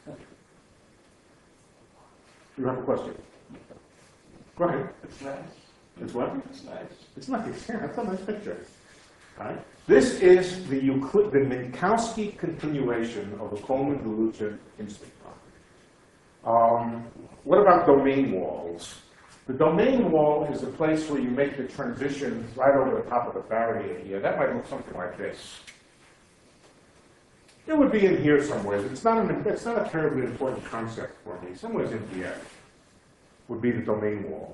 You have a question? Go ahead. It's nice. It's what? It's nice. It's not the extent. That's a nice picture. All right. This is the Euclid, the Minkowski continuation of the Coleman-Galucha instant line. Um, what about domain walls? The domain wall is the place where you make the transition right over the top of the barrier here. That might look something like this. It would be in here somewhere. It's not an, it's not a terribly important concept for me. Somewhere in here would be the domain wall.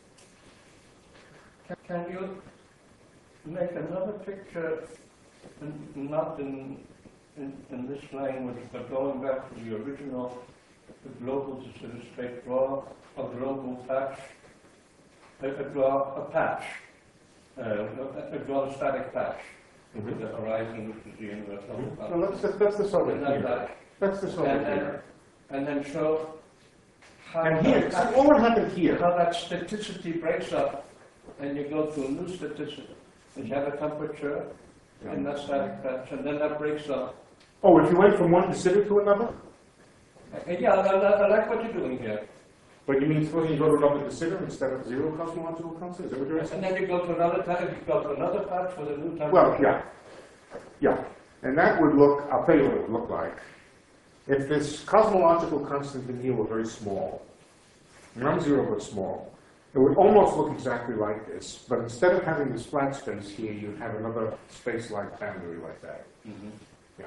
Can you make another picture, in, not in, in, in this language, but going back to the original, the global de Sitter space, draw a global patch, a, a draw a patch, uh, a, a draw a static patch into Mm-hmm. the horizon, which is the universal. Mm-hmm. No, that's, that's this over And here. that- That's this over and, here. and, and then show how And here, that, see, all what happened here. how that staticity breaks up, and you go to a new staticity. You have a temperature in that static patch, and then that breaks up. Oh, if you went from one de Sitter to another? Uh, Yeah, I, I, I like what you're doing here. But you mean supposing you go to another de Sitter instead of zero cosmological constant? Is that what you're asking? And then you go to another patch, you go to another patch with a new temperature. Well, yeah. Yeah. And that would look, I'll tell you what it would look like. If this cosmological constant in here were very small, non-zero but small, it would almost look exactly like this. But instead of having this flat space here, you'd have another space-like boundary like that. Mm-hmm. Yeah.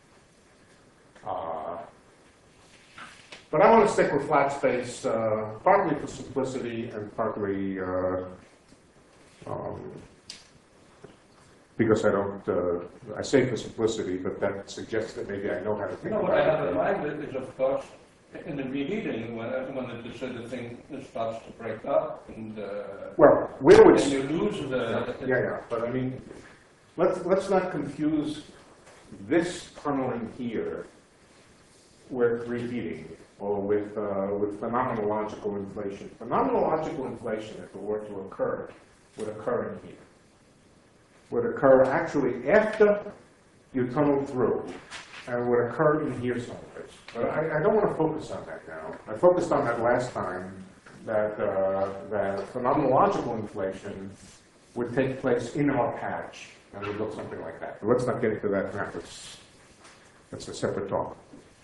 Uh, but I want to stick with flat space, uh, partly for simplicity and partly uh, um, because I don't, uh, I say for simplicity, but that suggests that maybe I know how to You think know, about what I have it. in mind is, of course, in the reheating, when, when the de Sitter thing starts to break up, and, uh, Well, where would, and you lose the... yeah, yeah, but I mean, let's, let's not confuse this tunneling here with reheating or with, uh, with phenomenological inflation. Phenomenological inflation, if it were to occur, would occur in here. Would occur actually after you tunnel through, and would occur in here someplace. But I, I don't want to focus on that now. I focused on that last time, that, uh, that phenomenological inflation would take place in our patch, and would look something like that. But let's not get into that now. That's, that's a separate talk.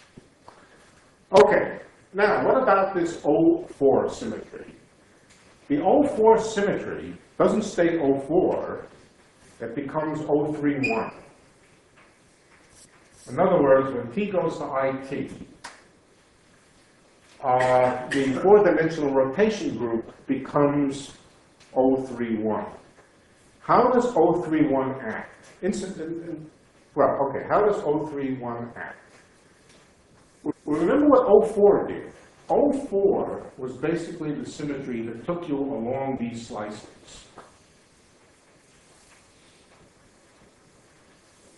Okay, now what about this O four symmetry? The O four symmetry doesn't stay O four, it becomes O three one. In other words, when T goes to I T, uh, the four-dimensional rotation group becomes O three one. How does O three one act? Instant, well, okay, how does O three one act? Remember what O four did. O four was basically the symmetry that took you along these slices.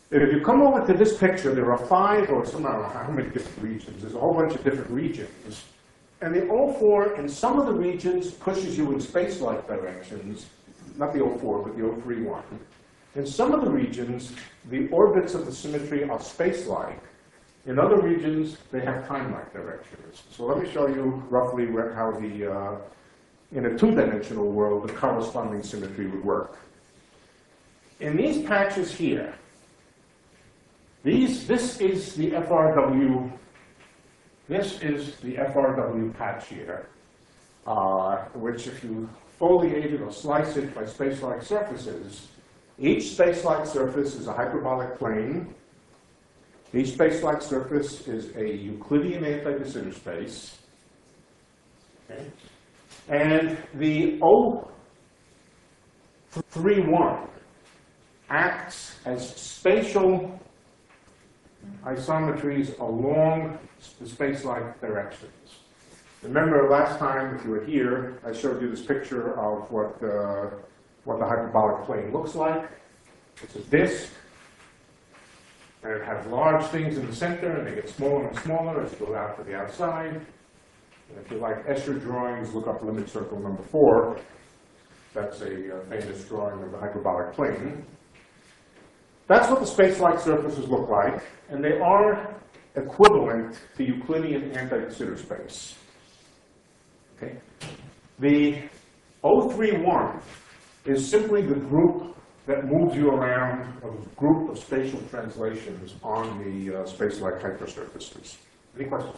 If you come over to this picture, there are five or some, I don't know how many different regions. There's a whole bunch of different regions. And the O four, in some of the regions, pushes you in space-like directions. Not the O four, but the O three one. In some of the regions, the orbits of the symmetry are space-like. In other regions, they have time-like directions. So let me show you roughly where, how the, uh, in a two-dimensional world, the corresponding symmetry would work. In these patches here, these, this is the F R W, this is the F R W patch here, uh, which if you foliate it or slice it by space-like surfaces, each space-like surface is a hyperbolic plane. Each space-like surface is a Euclidean anti-de Sitter space. Okay. And the O three one acts as spatial isometries along the space-like directions. Remember last time, if you were here, I showed you this picture of what, uh, what the hyperbolic plane looks like. It's a disk, and it has large things in the center, and they get smaller and smaller as you go out to the outside. And if you like Escher drawings, look up limit circle number four. That's a uh, famous drawing of the hyperbolic plane. That's what the space-like surfaces look like, and they are equivalent to Euclidean anti-de Sitter space. Okay. The O three one is simply the group that moves you around, a group of spatial translations on the uh, space-like hypersurfaces. Any questions?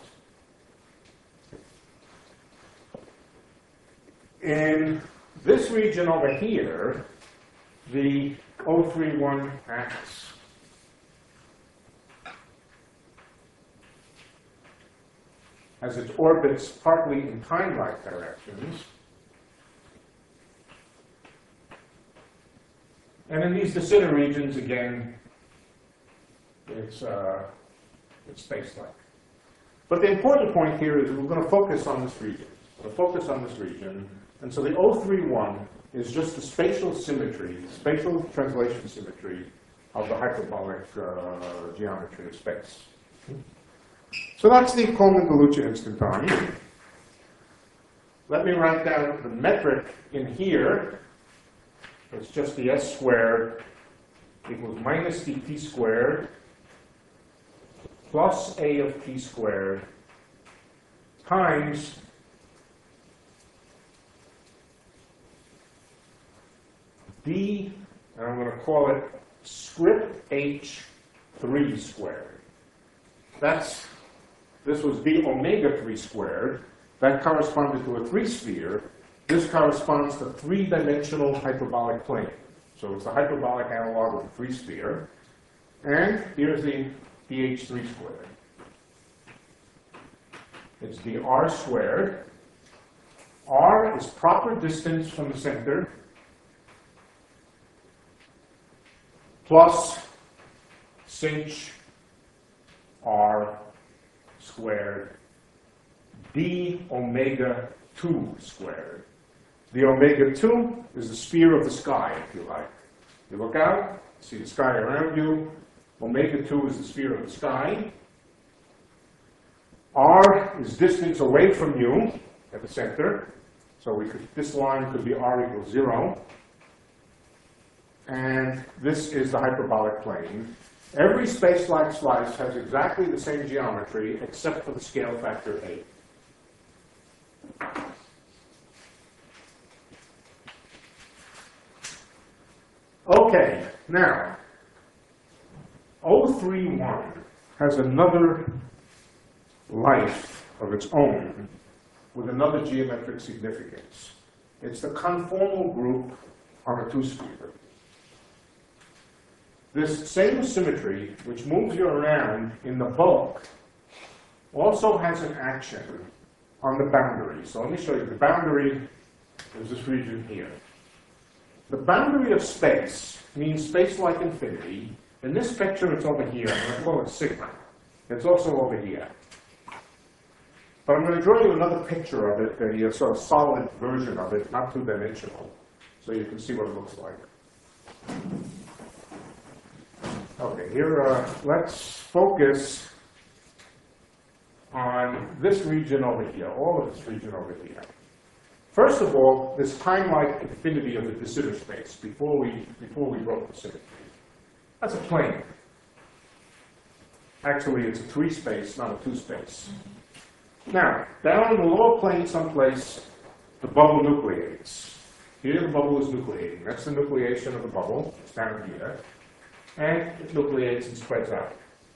In this region over here, the O three one acts as it orbits partly in time-like directions. And in these de Sitter regions, again, it's, uh, it's space-like. But the important point here is we're going to focus on this region. We're going to focus on this region. And so the O three one is just the spatial symmetry, spatial translation symmetry of the hyperbolic uh, geometry of space. So that's the Coleman-DeLucia instanton. Let me write down the metric in here. It's just the S squared equals minus D T squared plus A of T squared times D, and I'm going to call it script H three squared. That's, this was D omega three squared. That corresponded to a three sphere. This corresponds to three-dimensional hyperbolic plane. So it's the hyperbolic analog of the three sphere. And here's the D H three squared. It's the R squared. R is proper distance from the center plus sinh R squared D omega two squared. The omega two is the sphere of the sky, if you like. You look out, see the sky around you. Omega two is the sphere of the sky. R is distance away from you at the center. So we could, this line could be R equals zero. And this is the hyperbolic plane. Every space-like slice has exactly the same geometry except for the scale factor eight. Okay, now, O three one has another life of its own with another geometric significance. It's the conformal group on a two-sphere. This same symmetry, which moves you around in the bulk, also has an action on the boundary. So let me show you. The boundary is this region here. The boundary of space means space-like infinity. In this picture, it's over here. I'm going to call it sigma. It's also over here. But I'm going to draw you another picture of it, a sort of solid version of it, not two-dimensional, so you can see what it looks like. Okay, here, uh, let's focus on this region over here, all of this region over here. First of all, this time-like infinity of the de Sitter space, before we, before we wrote the symmetry. That's a plane. Actually, it's a three-space, not a two-space. Now, down in the lower plane someplace, the bubble nucleates. Here the bubble is nucleating. That's the nucleation of the bubble. It's down here. And it nucleates and spreads out.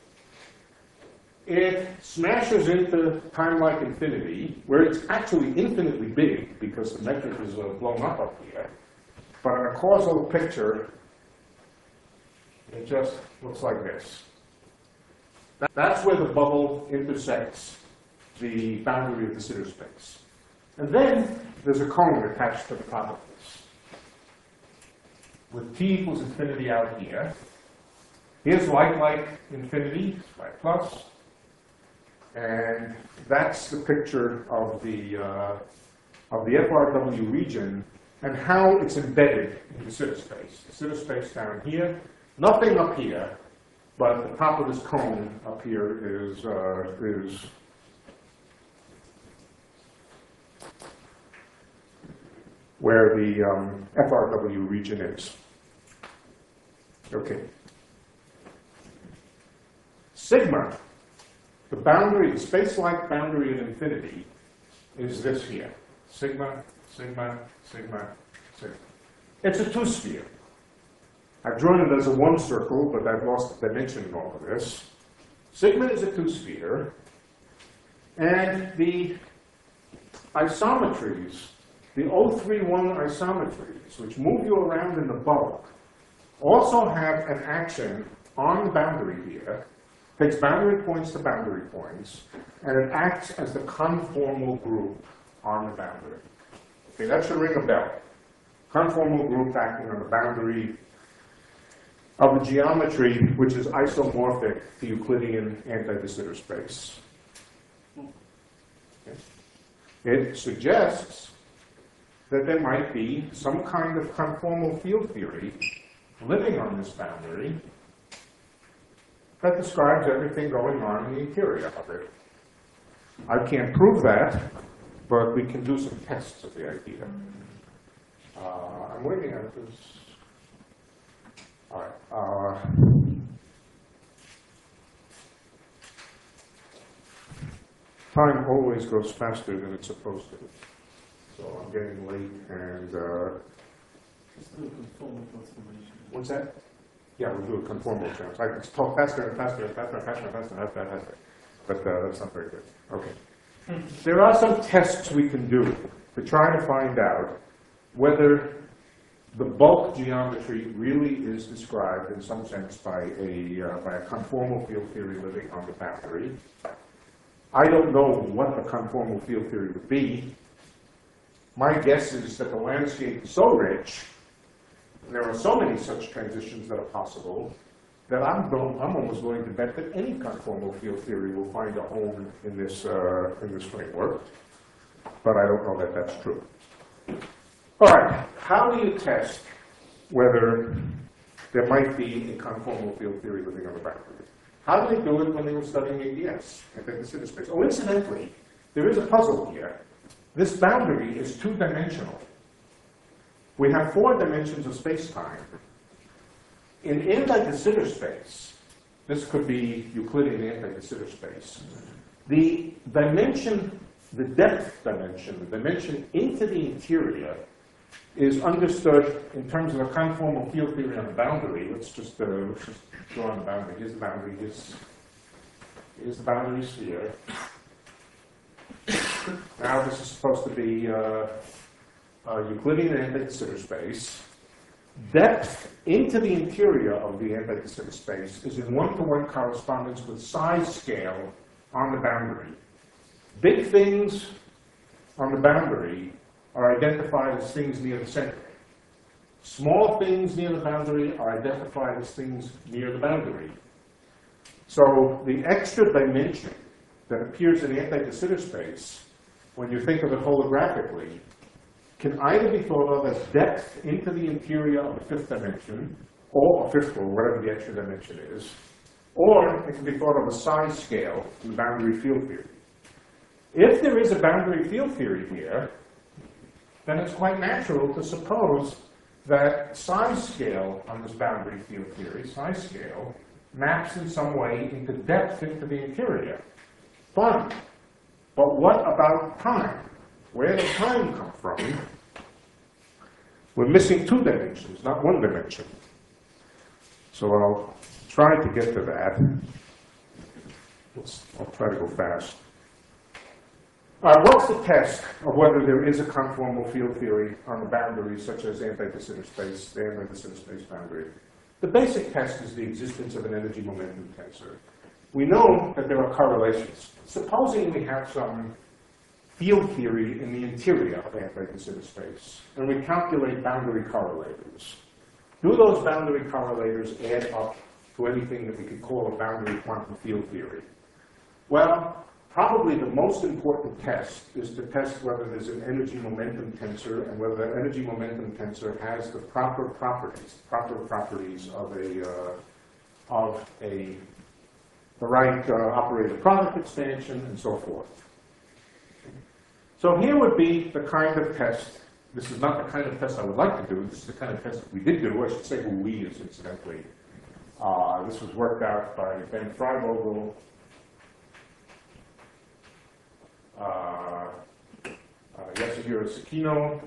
It smashes into time-like infinity, where it's actually infinitely big, because the metric is uh, blown up up here. But in a causal picture, it just looks like this. That's where the bubble intersects the boundary of the Sitter space. And then there's a cone attached to the top of this, with t equals infinity out here. Here's like-like infinity, like plus, and that's the picture of the uh, of the F R W region and how it's embedded in the Sitter space. The Sitter space down here, nothing up here, but the top of this cone up here is uh, is where the um, F R W region is. Okay. Sigma, the boundary, the space-like boundary of infinity, is this here. Sigma, sigma, sigma, sigma. It's a two-sphere. I've drawn it as a one circle, but I've lost the dimension in all of this. Sigma is a two-sphere, and the isometries, the O three one isometries, which move you around in the bubble, also have an action on the boundary here, takes boundary points to boundary points, and it acts as the conformal group on the boundary. Okay, that should ring a bell. Conformal group acting on the boundary of the geometry, which is isomorphic to Euclidean anti-de Sitter space. Okay. It suggests that there might be some kind of conformal field theory living on this boundary that describes everything going on in the interior of it. I can't prove that, but we can do some tests of the idea. Uh, I'm waiting on this. All right. Uh, time always goes faster than it's supposed to. So I'm getting late, and uh, Let's do a conformal transformation. what's that? Yeah, we'll do a conformal trans. I can talk faster and faster and faster and faster and faster and faster and faster. But uh, that's not very good. Okay. There are some tests we can do to try to find out whether the bulk geometry really is described in some sense by a, uh, by a conformal field theory living on the boundary. I don't know what the conformal field theory would be. My guess is that the landscape is so rich, and there are so many such transitions that are possible, that I'm, going, I'm almost willing to bet that any conformal field theory will find a home in this, uh, in this framework. But I don't know that that's true. All right, how do you test whether there might be a conformal field theory living on the boundary? How did they do it when they were studying A D S, anti-de Sitter space? Oh, incidentally, there is a puzzle here. This boundary is two-dimensional. We have four dimensions of space-time. In anti-de Sitter space, this could be Euclidean anti-de Sitter space, the dimension, the depth dimension, the dimension into the interior is understood in terms of a conformal field theory on the boundary. Let's just, uh, let's just draw on the boundary. Here's the boundary. Here's, here's the boundary sphere. Now this is supposed to be uh, uh, Euclidean anti-de Sitter space. Depth into the interior of the anti-de Sitter space is in one-to-one correspondence with size scale on the boundary. Big things on the boundary are identified as things near the center. Small things near the boundary are identified as things near the boundary. So the extra dimension that appears in anti-de Sitter space, when you think of it holographically, can either be thought of as depth into the interior of the fifth dimension, or a fifth floor, whatever the extra dimension is, or it can be thought of a size scale in boundary field theory. If there is a boundary field theory here, then it's quite natural to suppose that size scale on this boundary field theory, size scale, maps in some way into depth into the interior. Fine. But what about time? Where does time come from? We're missing two dimensions, not one dimension. So I'll try to get to that. I'll try to go fast. All right, what's the test of whether there is a conformal field theory on a boundary such as anti-de Sitter space, the anti-de Sitter space boundary? The basic test is the existence of an energy momentum tensor. We know that there are correlations. Supposing we have some field theory in the interior of anti-de Sitter space, and we calculate boundary correlators. Do those boundary correlators add up to anything that we could call a boundary quantum field theory? Well, probably the most important test is to test whether there's an energy momentum tensor and whether the energy momentum tensor has the proper properties, proper properties of a, uh, of a, the right uh, operator product expansion and so forth. So here would be the kind of test. This is not the kind of test I would like to do. This is the kind of test that we did do. I should say who we is, incidentally. Uh, this was worked out by Ben Freivogel, uh, uh, Yasuhiro Sekino,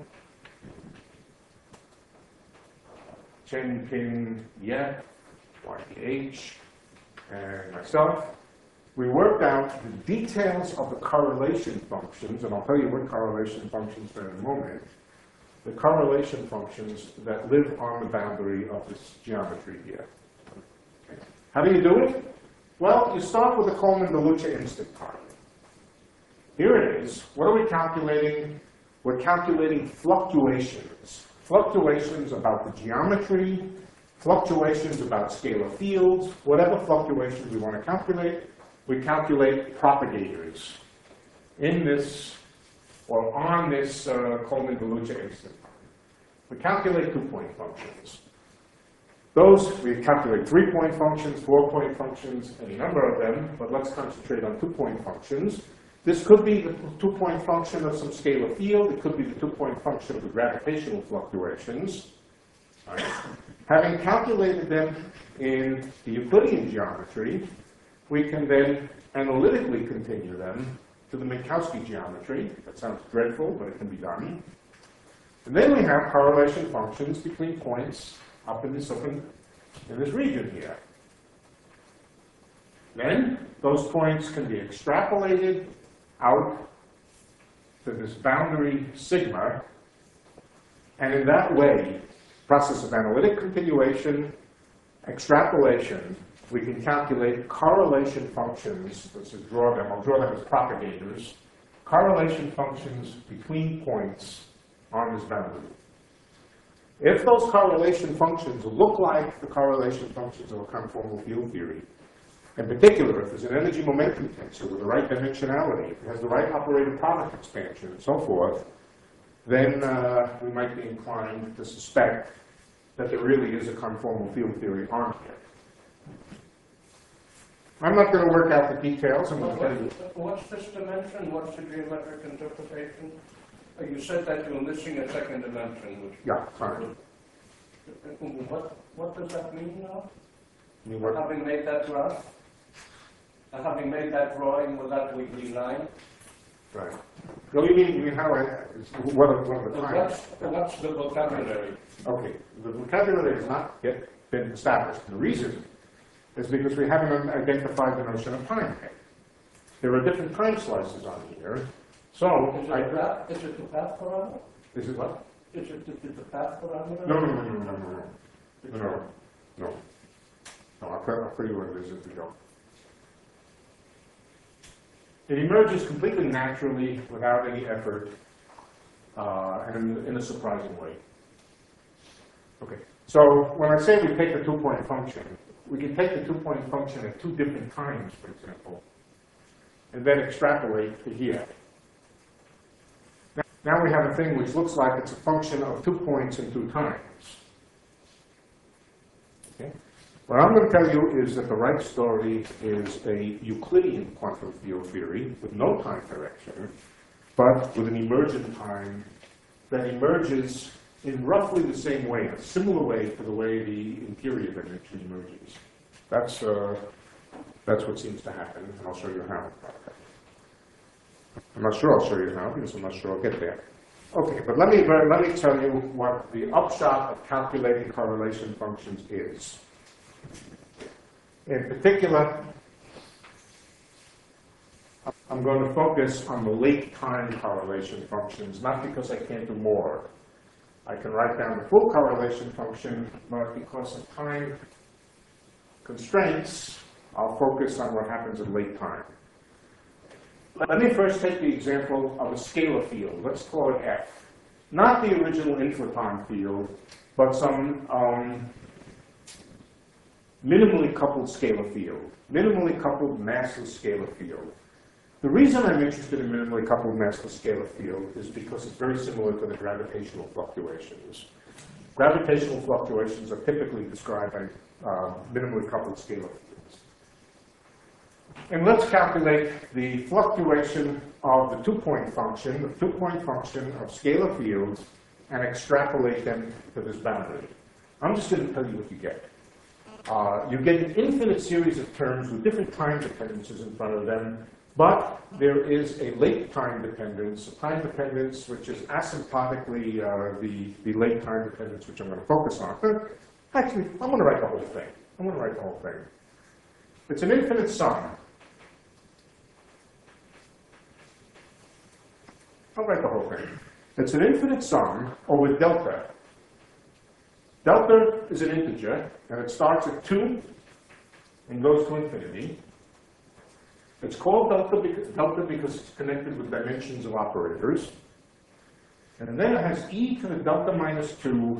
Chen Ping Ye, Y P H, and myself. We worked out the details of the correlation functions, and I'll tell you what correlation functions are in a moment, the correlation functions that live on the boundary of this geometry here. Okay. How do you do it? Well, you start with the Coleman-DeLucia instant part. Here it is. What are we calculating? We're calculating fluctuations. Fluctuations about the geometry, fluctuations about scalar fields, whatever fluctuations we want to calculate. We calculate propagators in this, or on this uh, Coleman-DeLucia instant. We calculate two-point functions. Those, we calculate three-point functions, four-point functions, any number of them, but let's concentrate on two-point functions. This could be the two-point function of some scalar field. It could be the two-point function of the gravitational fluctuations. All right. Having calculated them in the Euclidean geometry, we can then analytically continue them to the Minkowski geometry. That sounds dreadful, but it can be done. And then we have correlation functions between points up in this, up in, in this region here. Then those points can be extrapolated out to this boundary sigma, and in that way, process of analytic continuation, extrapolation, we can calculate correlation functions. Let's just draw them. I'll draw them as propagators. Correlation functions between points on this boundary. If those correlation functions look like the correlation functions of a conformal field theory, in particular, if there's an energy momentum tensor with the right dimensionality, if it has the right operator product expansion, and so forth, then uh, we might be inclined to suspect that there really is a conformal field theory on here. I'm not going to work out the details. I'm going to tell you. What's this dimension? What's the geometric interpretation? Uh, You said that you're missing a second dimension. Which Yeah, fine. What, what does that mean now? You work- Having made that graph? Uh, having made that drawing with that wiggly line? Right. No, you mean, you mean how I, what are, what are the Uh, times? What's, what's the vocabulary? Okay, the vocabulary has not yet been established. The reason is because we haven't identified the notion of time yet. There are different time slices on here. So, Is it, I, the path, is it the path parameter? this is what? Is it the, the path parameter? No, no, no, no, no, no, no. No, no. No, I'll tell, I'll tell you what it is as we go. It emerges completely naturally, without any effort, uh, and in, in a surprising way. Okay, so when I say we take the two-point function, we can take the two-point function at two different times, for example, and then extrapolate to here. Now, now we have a thing which looks like it's a function of two points in two times. Okay? What I'm going to tell you is that the right story is a Euclidean quantum field theory with no time direction, but with an emergent time that emerges in roughly the same way, a similar way to the way the interior dimension emerges. That's, uh, that's what seems to happen, and I'll show you how. I'm not sure I'll show you how, because I'm not sure I'll get there. Okay, but let me, let me tell you what the upshot of calculating correlation functions is. In particular, I'm going to focus on the late time correlation functions, not because I can't do more. I can write down the full correlation function, but because of time constraints, I'll focus on what happens in late time. Let me first take the example of a scalar field. Let's call it F. Not the original infotime field, but some um, minimally coupled scalar field, minimally coupled massless scalar field. The reason I'm interested in minimally coupled massless scalar field is because it's very similar to the gravitational fluctuations. Gravitational fluctuations are typically described by uh, minimally coupled scalar fields. And let's calculate the fluctuation of the two-point function, the two-point function of scalar fields, and extrapolate them to this boundary. I'm just going to tell you what you get. Uh, you get an infinite series of terms with different time dependencies in front of them, but there is a late time dependence, a time dependence which is asymptotically uh, the, the late time dependence which I'm going to focus on. But actually, I'm going to write the whole thing. I'm going to write the whole thing. It's an infinite sum. I'll write the whole thing. It's an infinite sum over delta. Delta is an integer, and it starts at two and goes to infinity. It's called delta because, delta because it's connected with dimensions of operators. And then it has e to the delta minus two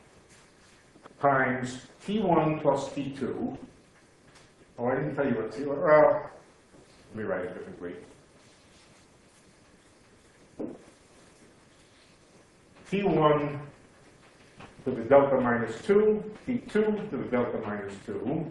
times t one plus t two. Oh, I didn't tell you what t one, well, let me write it differently. t one to the delta minus two, t two to the delta minus two.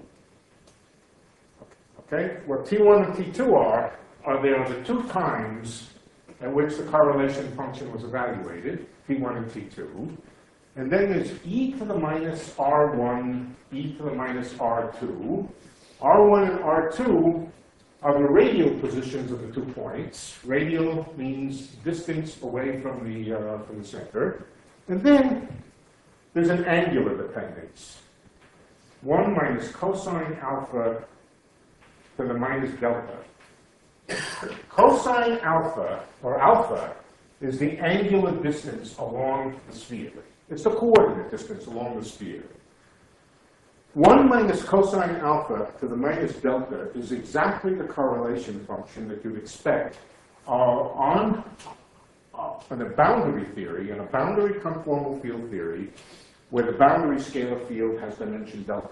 Okay, what t one and t two are, are they are the two times at which the correlation function was evaluated, t one and t two. And then there's e to the minus r one, e to the minus r two. r one and r two are the radial positions of the two points. Radial means distance away from the, uh, from the center. And then there's an angular dependence. one minus cosine alpha to the minus delta. Cosine alpha, or alpha, is the angular distance along the sphere. It's the coordinate distance along the sphere. one minus cosine alpha to the minus delta is exactly the correlation function that you'd expect uh, on, uh, on a boundary theory, in a boundary conformal field theory, where the boundary scalar field has dimension delta.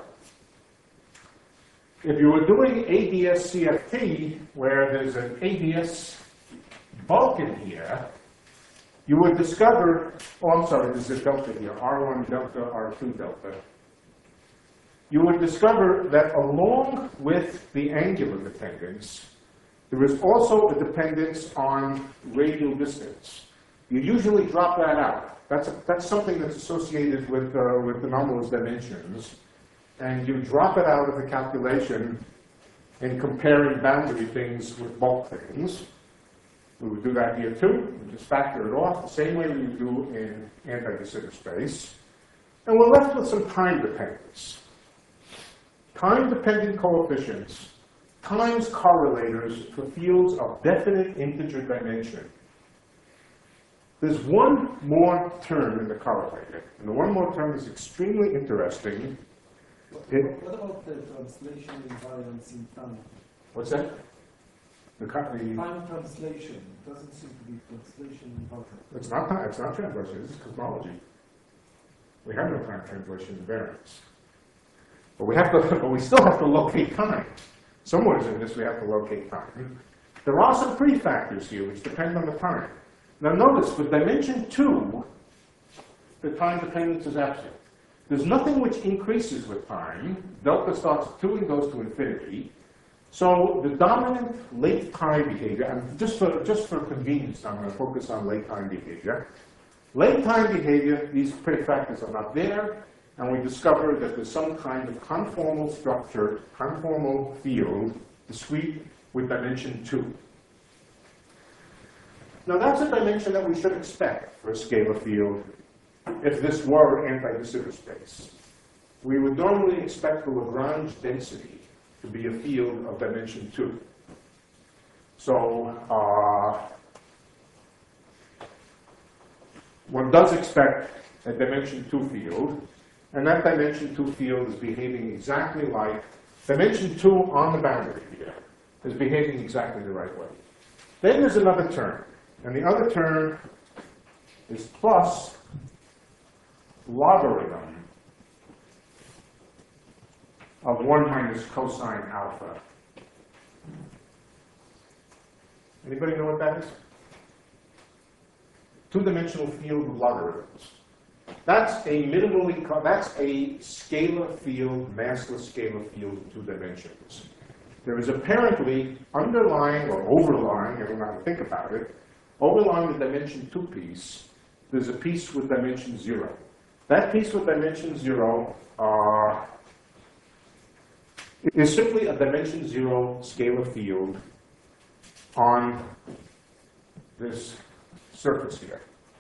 If you were doing A D S C F T, where there's an A D S bulk in here, you would discover, oh, I'm sorry, there's a delta here, R one delta, R two delta. You would discover that along with the angular dependence, there is also a dependence on radial distance. You usually drop that out. That's, a, that's something that's associated with, uh, with anomalous dimensions. And you drop it out of the calculation in comparing boundary things with bulk things. We would do that here too. We just factor it off the same way we would do in anti-de Sitter space. And we're left with some time dependence. Time-dependent coefficients times correlators for fields of definite integer dimension. There's one more term in the correlator, and the one more term is extremely interesting. It, what about the translation invariance in time? What's that? The, the Time translation doesn't seem to be translation invariant. It's not time. It's not translation. This is cosmology. We have no time translation invariance, but we have to. But we still have to locate time. Somewhere in this, we have to locate time. There are some prefactors here which depend on the time. Now, notice with dimension two, the time dependence is absent. There's nothing which increases with time. Delta starts at two and goes to infinity. So the dominant late time behavior, and just for, just for convenience, I'm going to focus on late time behavior. Late time behavior, these predict factors are not there, and we discover that there's some kind of conformal structure, conformal field, discrete with dimension two. Now that's a dimension that we should expect for a scalar field if this were anti-de Sitter space. We would normally expect the Lagrange density to be a field of dimension two. So uh, one does expect a dimension two field, and that dimension two field is behaving exactly like dimension two on the boundary here is behaving exactly the right way. Then there's another term, and the other term is plus logarithm of one minus cosine alpha. Anybody know what that is? Two-dimensional field of logarithms. That's a minimally, that's a scalar field, massless scalar field in two dimensions. There is apparently underlying or overlying, I don't know how to think about it, overlying the dimension two piece, there's a piece with dimension zero. That piece with dimension zero uh, is simply a dimension zero scalar field on this surface here.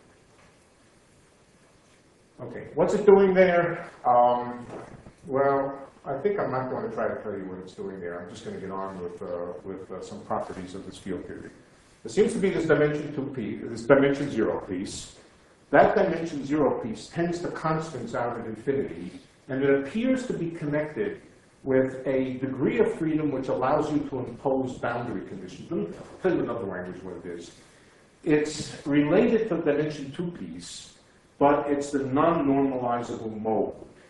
Okay, what's it doing there? Um, well, I think I'm not going to try to tell you what it's doing there. I'm just going to get on with, uh, with uh, some properties of this field theory. There seems to be this dimension two piece, this dimension zero piece. That dimension zero piece tends to constants out at infinity, and it appears to be connected with a degree of freedom which allows you to impose boundary conditions. Let me tell you in another language what it is. It's related to the dimension two piece, but it's the non-normalizable mode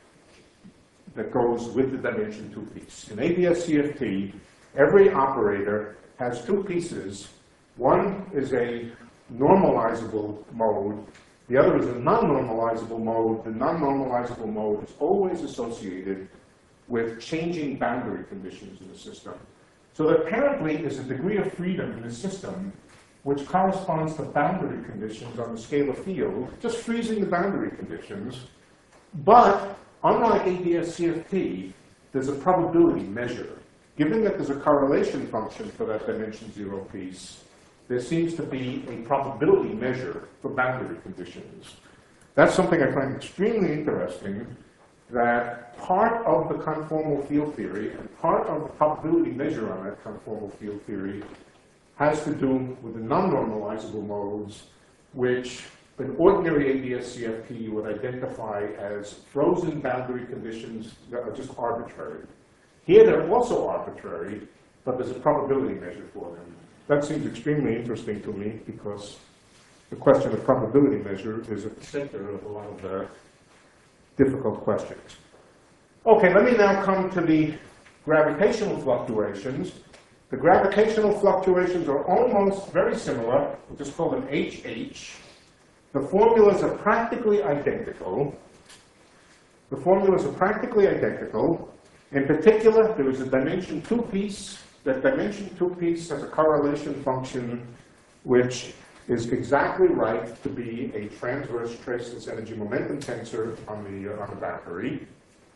that goes with the dimension two piece. In A B S C F T, every operator has two pieces. One is a normalizable mode. The other is a non-normalizable mode. The non-normalizable mode is always associated with changing boundary conditions in the system. So there apparently is a degree of freedom in the system which corresponds to boundary conditions on the scalar field, just freezing the boundary conditions. But unlike A B S C F T, there's a probability measure. Given that there's a correlation function for that dimension zero piece, there seems to be a probability measure for boundary conditions. That's something I find extremely interesting, that part of the conformal field theory and part of the probability measure on that conformal field theory has to do with the non-normalizable modes, which in ordinary A B S C F T you would identify as frozen boundary conditions that are just arbitrary. Here they're also arbitrary, but there's a probability measure for them. That seems extremely interesting to me because the question of probability measure is at the center of a lot of the difficult questions. Okay, let me now come to the gravitational fluctuations. The gravitational fluctuations are almost very similar. We'll just call them H H. The formulas are practically identical. The formulas are practically identical. In particular, there is a dimension two piece. That dimension two piece has a correlation function which is exactly right to be a transverse traceless energy momentum tensor on the, uh, on the boundary.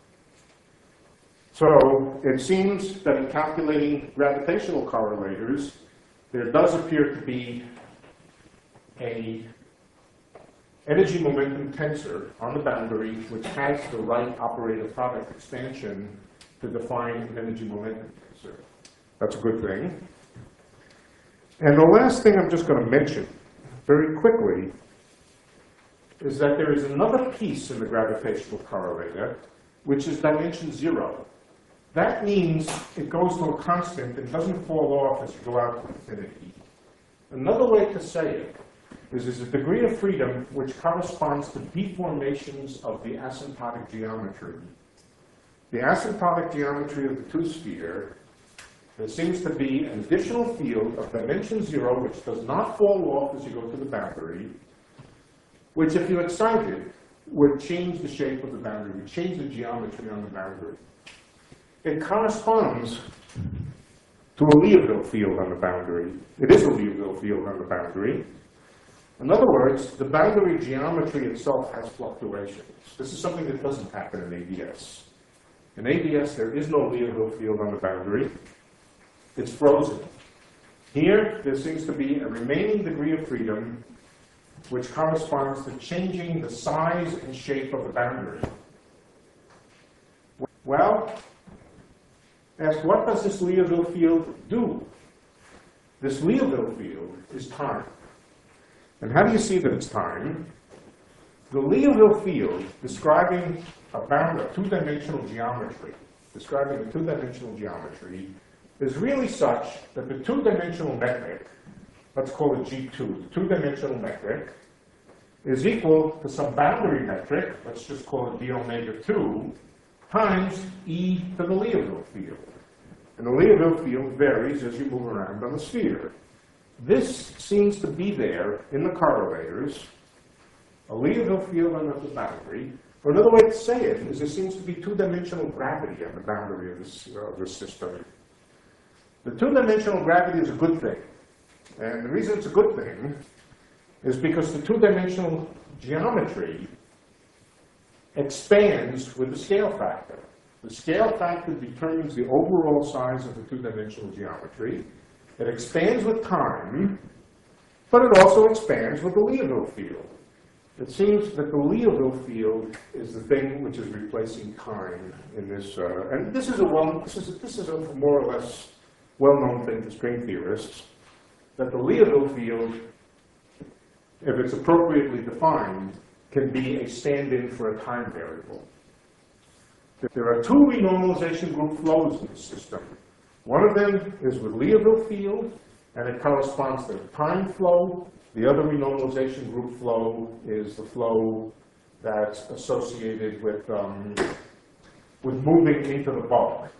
So it seems that in calculating gravitational correlators, there does appear to be a energy momentum tensor on the boundary which has the right operator product expansion to define an energy momentum tensor. That's a good thing. And the last thing I'm just going to mention very quickly is that there is another piece in the gravitational correlator, which is dimension zero. That means it goes to a constant and doesn't fall off as you go out to infinity. Another way to say it is there's a degree of freedom which corresponds to deformations of the asymptotic geometry. The asymptotic geometry of the two-sphere, there seems to be an additional field of dimension zero which does not fall off as you go to the boundary, which if you excite it, would change the shape of the boundary, would change the geometry on the boundary. It corresponds to a Liouville field on the boundary. It is a Liouville field on the boundary. In other words, the boundary geometry itself has fluctuations. This is something that doesn't happen in A D S. In A D S, there is no Liouville field on the boundary. It's frozen. Here, there seems to be a remaining degree of freedom which corresponds to changing the size and shape of the boundary. Well, ask, what does this Liouville field do? This Liouville field is time. And how do you see that it's time? The Liouville field, describing a bound, a two-dimensional geometry, describing a two-dimensional geometry, is really such that the two-dimensional metric, let's call it G two, the two-dimensional metric, is equal to some boundary metric, let's just call it d omega two, times e to the Liouville field. And the Liouville field varies as you move around on the sphere. This seems to be there in the correlators, a Liouville field on the boundary. Or another way to say it is there seems to be two-dimensional gravity on the boundary of this, uh, this system. The two-dimensional gravity is a good thing. And the reason it's a good thing is because the two-dimensional geometry expands with the scale factor. The scale factor determines the overall size of the two-dimensional geometry. It expands with time, but it also expands with the Liouville field. It seems that the Liouville field is the thing which is replacing time in this, uh, and this is a well, this is a, this is a more or less well-known thing to string theorists, that the Liouville field, if it's appropriately defined, can be a stand-in for a time variable. There are two renormalization group flows in the system. One of them is with Liouville field, and it corresponds to the time flow. The other renormalization group flow is the flow that's associated with, um, with moving into the bulk.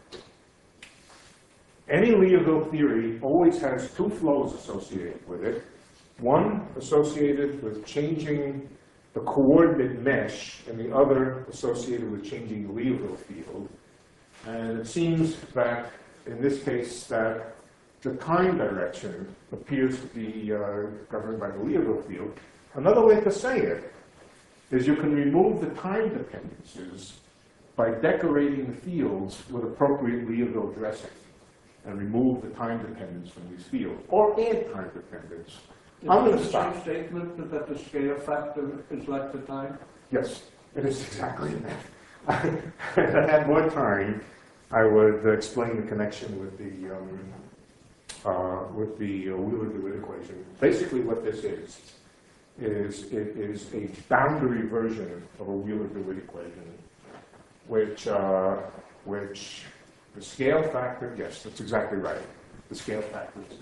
Any Liouville theory always has two flows associated with it. One associated with changing the coordinate mesh, and the other associated with changing the Liouville field. And it seems that, in this case, that the time direction appears to be uh, governed by the Liouville field. Another way to say it is you can remove the time dependencies by decorating the fields with appropriate Liouville dressing, and remove the time dependence from these fields, or add time dependence. Is I'm going it to the stop. same statement that the scale factor is like the time? Yes, it is exactly that. If I had more time, I would explain the connection with the um, uh, with the uh, Wheeler-DeWitt equation. Basically, what this is is it is a boundary version of a Wheeler-DeWitt equation, which uh, which the scale factor. Yes, that's exactly right. The scale factor is time.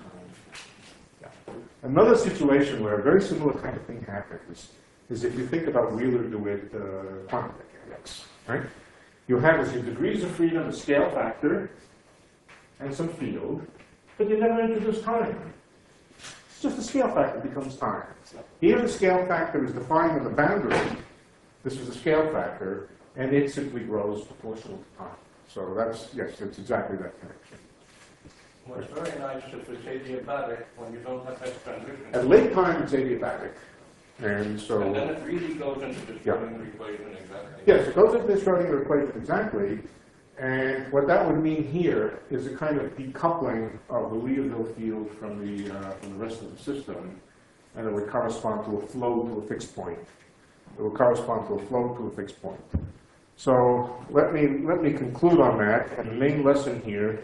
Another situation where a very similar kind of thing happens is if you think about Wheeler-DeWitt uh, quantum mechanics, right? You have as your degrees of freedom a scale factor and some field, but you never introduce time. It's just the scale factor becomes time. Here the scale factor is defined on the boundary. This is a scale factor, and it simply grows proportional to time. So that's, yes, it's exactly that connection. Well, it's very nice if it's adiabatic when you don't have that transition. At late time, it's adiabatic. And so... And then it really goes into the Yeah. Schrodinger equation exactly. Yes, it goes into the Schrodinger equation exactly. And what that would mean here is a kind of decoupling of the Liouville field from the, uh, from the rest of the system. And it would correspond to a flow to a fixed point. It would correspond to a flow to a fixed point. So let me, let me conclude on that. And the main lesson here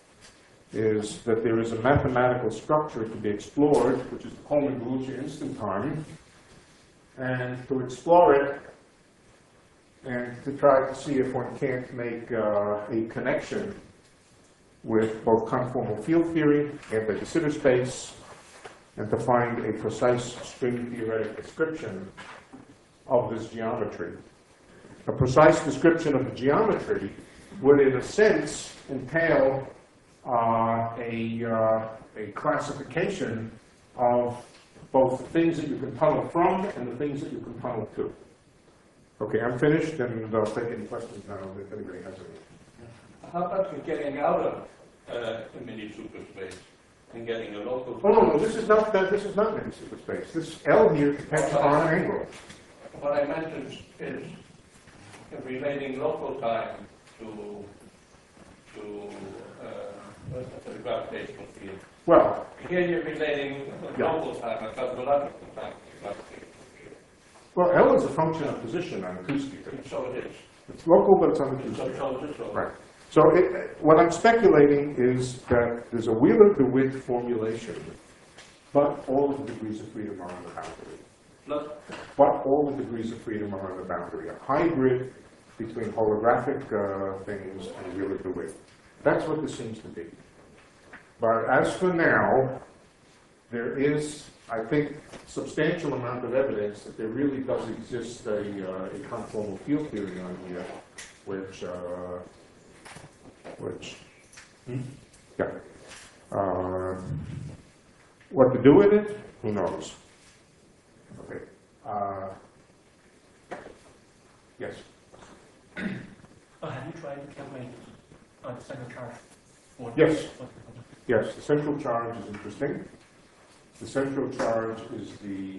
is that there is a mathematical structure to be explored, which is the Coleman-Galuccia instanton, and to explore it and to try to see if one can't make uh, a connection with both conformal field theory and the de Sitter space, and to find a precise string theoretic description of this geometry. A precise description of the geometry would, in a sense, entail Uh, a, uh, a classification of both the things that you can tunnel from and the things that you can tunnel to. Okay, I'm finished, and I'll take any questions now if anybody has any. How about you getting out of uh, a mini superspace and getting a local? Oh, no, no, this is not, that, this is not mini superspace. This L here depends on an angle. What I meant is, is relating local time to, to uh, the gravitational field. Well, Here you're relating Yeah. local time, a cosmological time to the gravitational field. well, L is a function of position on a two-speeder. And so it is. It's local, but it's on the So, two-speeder. so it is local. Right. So it, what I'm speculating is that there's a Wheeler-DeWitt formulation, but all of the degrees of freedom are on the boundary. Look, But all the degrees of freedom are on the boundary. A hybrid between holographic uh, things and Wheeler-DeWitt. That's what this seems to be. But as for now, there is, I think, substantial amount of evidence that there really does exist a, uh, a conformal field theory on here, which, uh, which, hmm? yeah. Uh, what to do with it? Who knows? Okay. Uh, yes. Oh, have you tried to calculate uh, the center charge? for- Yes. Yes, the central charge is interesting. The central charge is the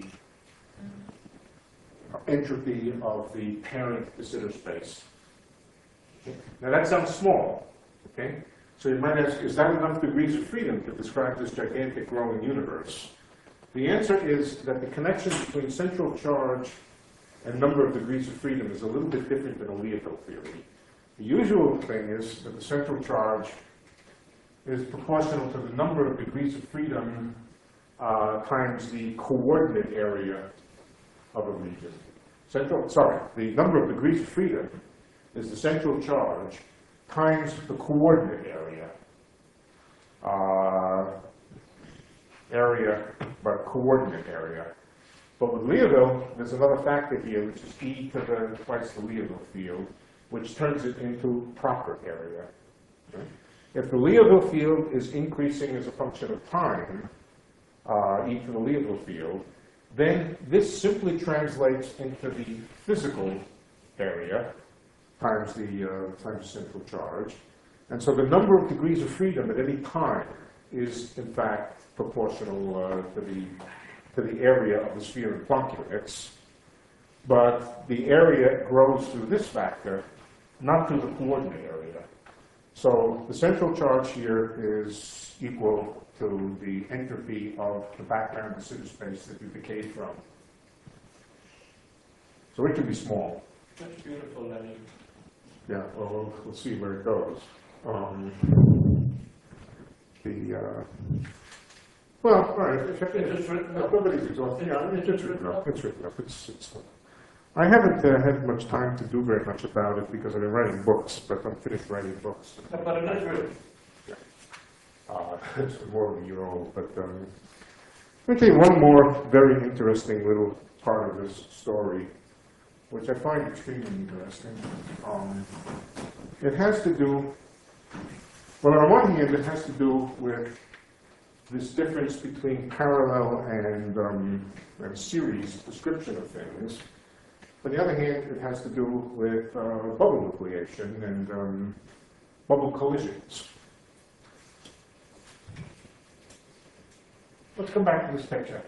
entropy of the parent de Sitter space. Now that sounds small, okay? So you might ask, is that enough degrees of freedom to describe this gigantic growing universe? The answer is that the connection between central charge and number of degrees of freedom is a little bit different than a Liouville theory. The usual thing is that the central charge is proportional to the number of degrees of freedom uh, times the coordinate area of a region. Central, sorry, the number of degrees of freedom is the central charge times the coordinate area. Uh, area, but coordinate area. But with Liouville, there's another factor here, which is e to the twice the Liouville field, which turns it into proper area. Okay? If the Liouville field is increasing as a function of time, uh, e to the Liouville field, then this simply translates into the physical area times the uh, times the central charge. And so the number of degrees of freedom at any time is, in fact, proportional uh, to the to the area of the sphere in Planck units. But the area grows through this factor, not through the coordinate area. So the central charge here is equal to the entropy of the background de Sitter space that you decayed from. So it can be small. that's beautiful, Lenny. Yeah, well, we'll, we'll see where it goes. Um, the, uh, well, all right, if, if, Is this written up? nobody's exhausted. Yeah, it's it's written up. It's written up. It's, it's, I haven't uh, had much time to do very much about it because I've been writing books, but I'm finished writing books. But it is written. Uh, it's more than a year old, but um, let me tell you one more very interesting little part of this story, which I find extremely interesting. Um, it has to do, well, on one hand, it has to do with this difference between parallel and, um, and series description of things. On the other hand, it has to do with uh, bubble nucleation and um, bubble collisions. Let's come back to this picture.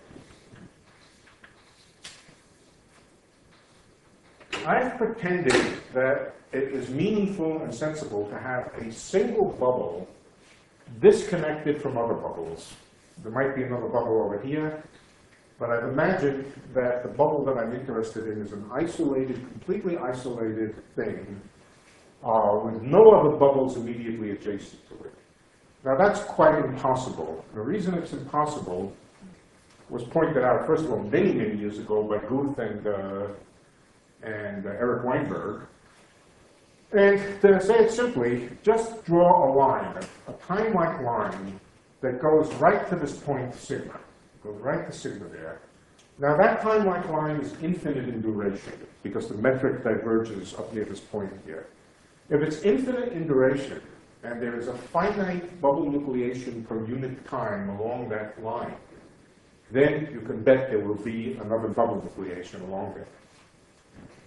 I've pretended that it is meaningful and sensible to have a single bubble disconnected from other bubbles. There might be another bubble over here, but I've imagined that the bubble that I'm interested in is an isolated, completely isolated thing uh, with no other bubbles immediately adjacent to it. Now that's quite impossible. The reason it's impossible was pointed out, first of all, many, many years ago by Guth and, uh, and uh, Eric Weinberg. And to say it simply, just draw a line, a, a time-like line that goes right to this point sigma. Goes right to sigma there. Now that time-like line is infinite in duration because the metric diverges up near this point here. If it's infinite in duration, and there is a finite bubble nucleation per unit time along that line, then you can bet there will be another bubble nucleation along it.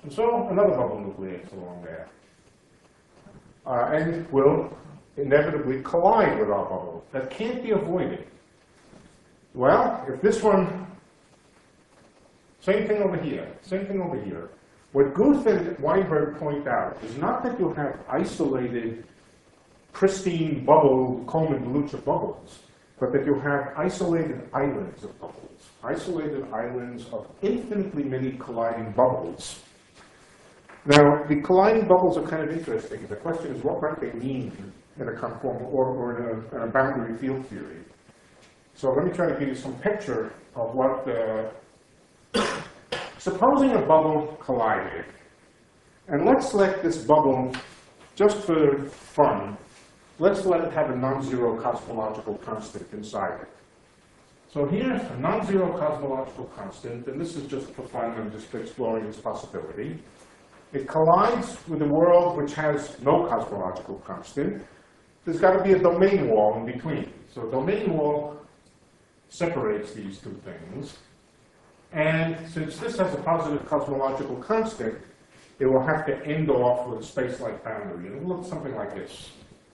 And so another bubble nucleates along there. Uh, and will inevitably collide with our bubble. That can't be avoided. Well, if this one, same thing over here, same thing over here. What Guth and Weinberg point out is not that you have isolated, pristine bubble, Coleman-Deluccia bubbles, but that you have isolated islands of bubbles, isolated islands of infinitely many colliding bubbles. Now, the colliding bubbles are kind of interesting. The question is, what might they mean in a conformal or, or in, a, in a boundary field theory? So let me try to give you some picture of what, uh, supposing a bubble collided, and let's let this bubble, just for fun, let's let it have a non-zero cosmological constant inside it. So here's a non-zero cosmological constant, and this is just for fun, I'm just exploring this possibility. It collides with a world which has no cosmological constant. There's got to be a domain wall in between. So a domain wall separates these two things. And since this has a positive cosmological constant, it will have to end off with a space-like boundary. And it will look something like this.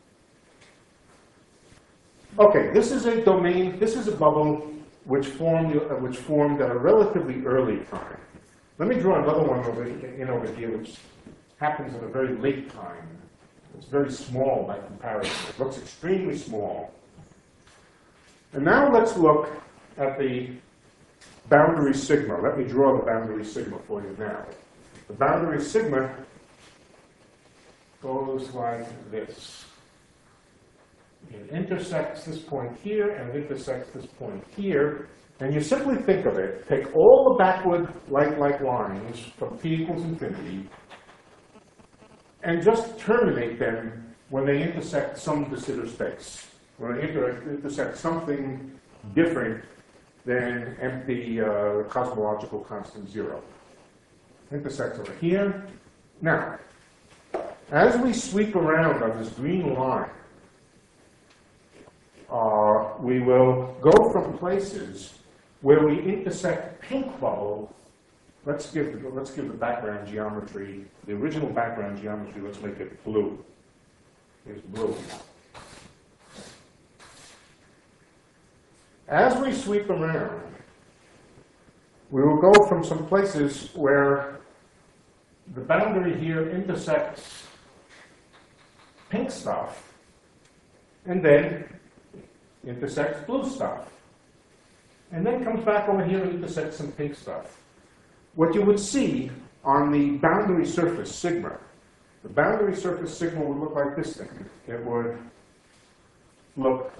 Okay, this is a domain, this is a bubble which formed, uh, which formed at a relatively early time. Let me draw another one over, in over here, which happens at a very late time. It's very small by comparison. It looks extremely small. And now let's look at the boundary sigma. Let me draw the boundary sigma for you now. The boundary sigma goes like this. It intersects this point here, and it intersects this point here. And you simply think of it, take all the backward like-like lines from t equals infinity, and just terminate them when they intersect some de Sitter space, when they inter intersect something different than empty uh, cosmological constant zero. Intersects over here. Now, as we sweep around on this green line, uh, we will go from places where we intersect pink bubble. Let's give, let's give the background geometry, the original background geometry, let's make it blue. Here's blue. As we sweep around, we will go from some places where the boundary here intersects pink stuff, and then intersects blue stuff. And then comes back over here and intersects some pink stuff. What you would see on the boundary surface, sigma, the boundary surface sigma would look like this thing. It would look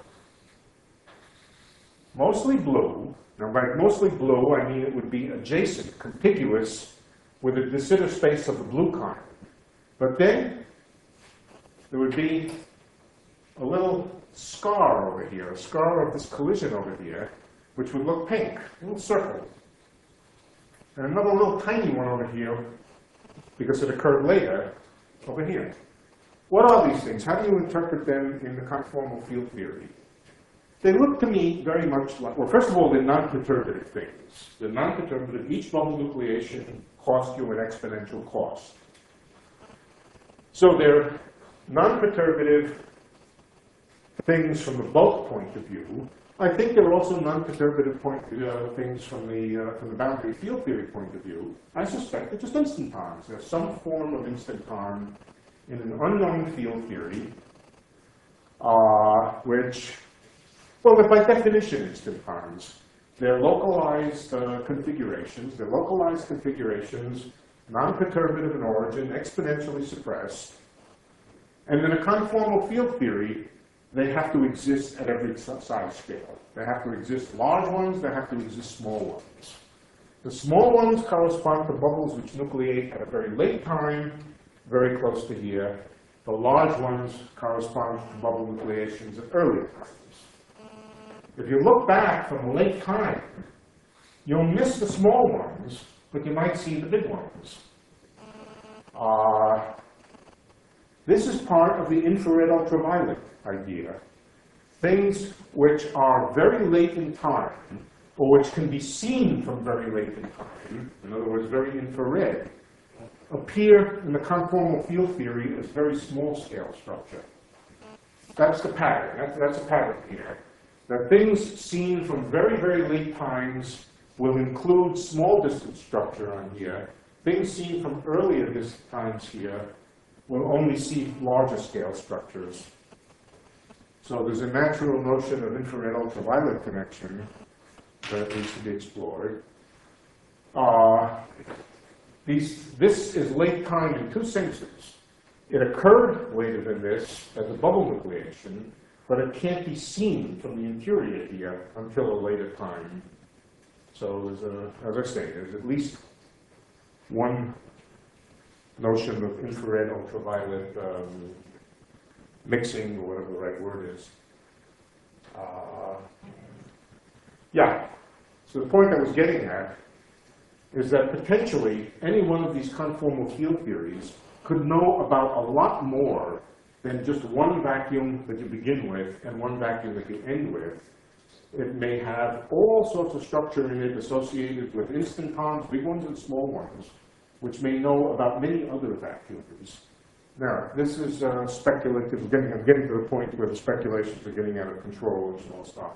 mostly blue. Now, by mostly blue, I mean it would be adjacent, contiguous with the de Sitter space of the blue kind. But then there would be a little scar over here, a scar of this collision over here, which would look pink, a little circle. And another little tiny one over here, because it occurred later, over here. What are these things? How do you interpret them in the conformal field theory? They look to me very much like, well, first of all, they're non-perturbative things. They're non-perturbative. Each bubble nucleation costs you an exponential cost. So they're non-perturbative things from the bulk point of view. I think there are also non-perturbative point, uh, things from the, uh, from the boundary field theory point of view. I suspect they're just instantons. There's some form of instanton in an unknown field theory, uh, which, well, they're by definition instantons. They're localized uh, configurations. They're localized configurations, non-perturbative in origin, exponentially suppressed. And in a conformal field theory, they have to exist at every size scale. They have to exist large ones, they have to exist small ones. The small ones correspond to bubbles which nucleate at a very late time, very close to here. The large ones correspond to bubble nucleations at earlier times. If you look back from a late time, you'll miss the small ones, but you might see the big ones. Uh, this is part of the infrared ultraviolet idea. Things which are very late in time, or which can be seen from very late in time, in other words, very infrared, appear in the conformal field theory as very small scale structure. That's the pattern. That's, that's a pattern here. That things seen from very, very late times will include small distance structure on here. Things seen from earlier distance times here will only see larger scale structures. So there's a natural notion of infrared ultraviolet connection that needs to be explored. Uh, these, this is late time in two senses. It occurred later than this as a bubble nucleation, but it can't be seen from the interior here until a later time. So there's a, as I say, there's at least one notion of infrared ultraviolet um, mixing, or whatever the right word is. Uh, yeah, so the point I was getting at is that potentially any one of these conformal field theories could know about a lot more than just one vacuum that you begin with and one vacuum that you end with. It may have all sorts of structure in it associated with instantons, big ones and small ones, which may know about many other vacuums. Now, this is uh, speculative. I'm getting, I'm getting to the point where the speculations are getting out of control and small stuff.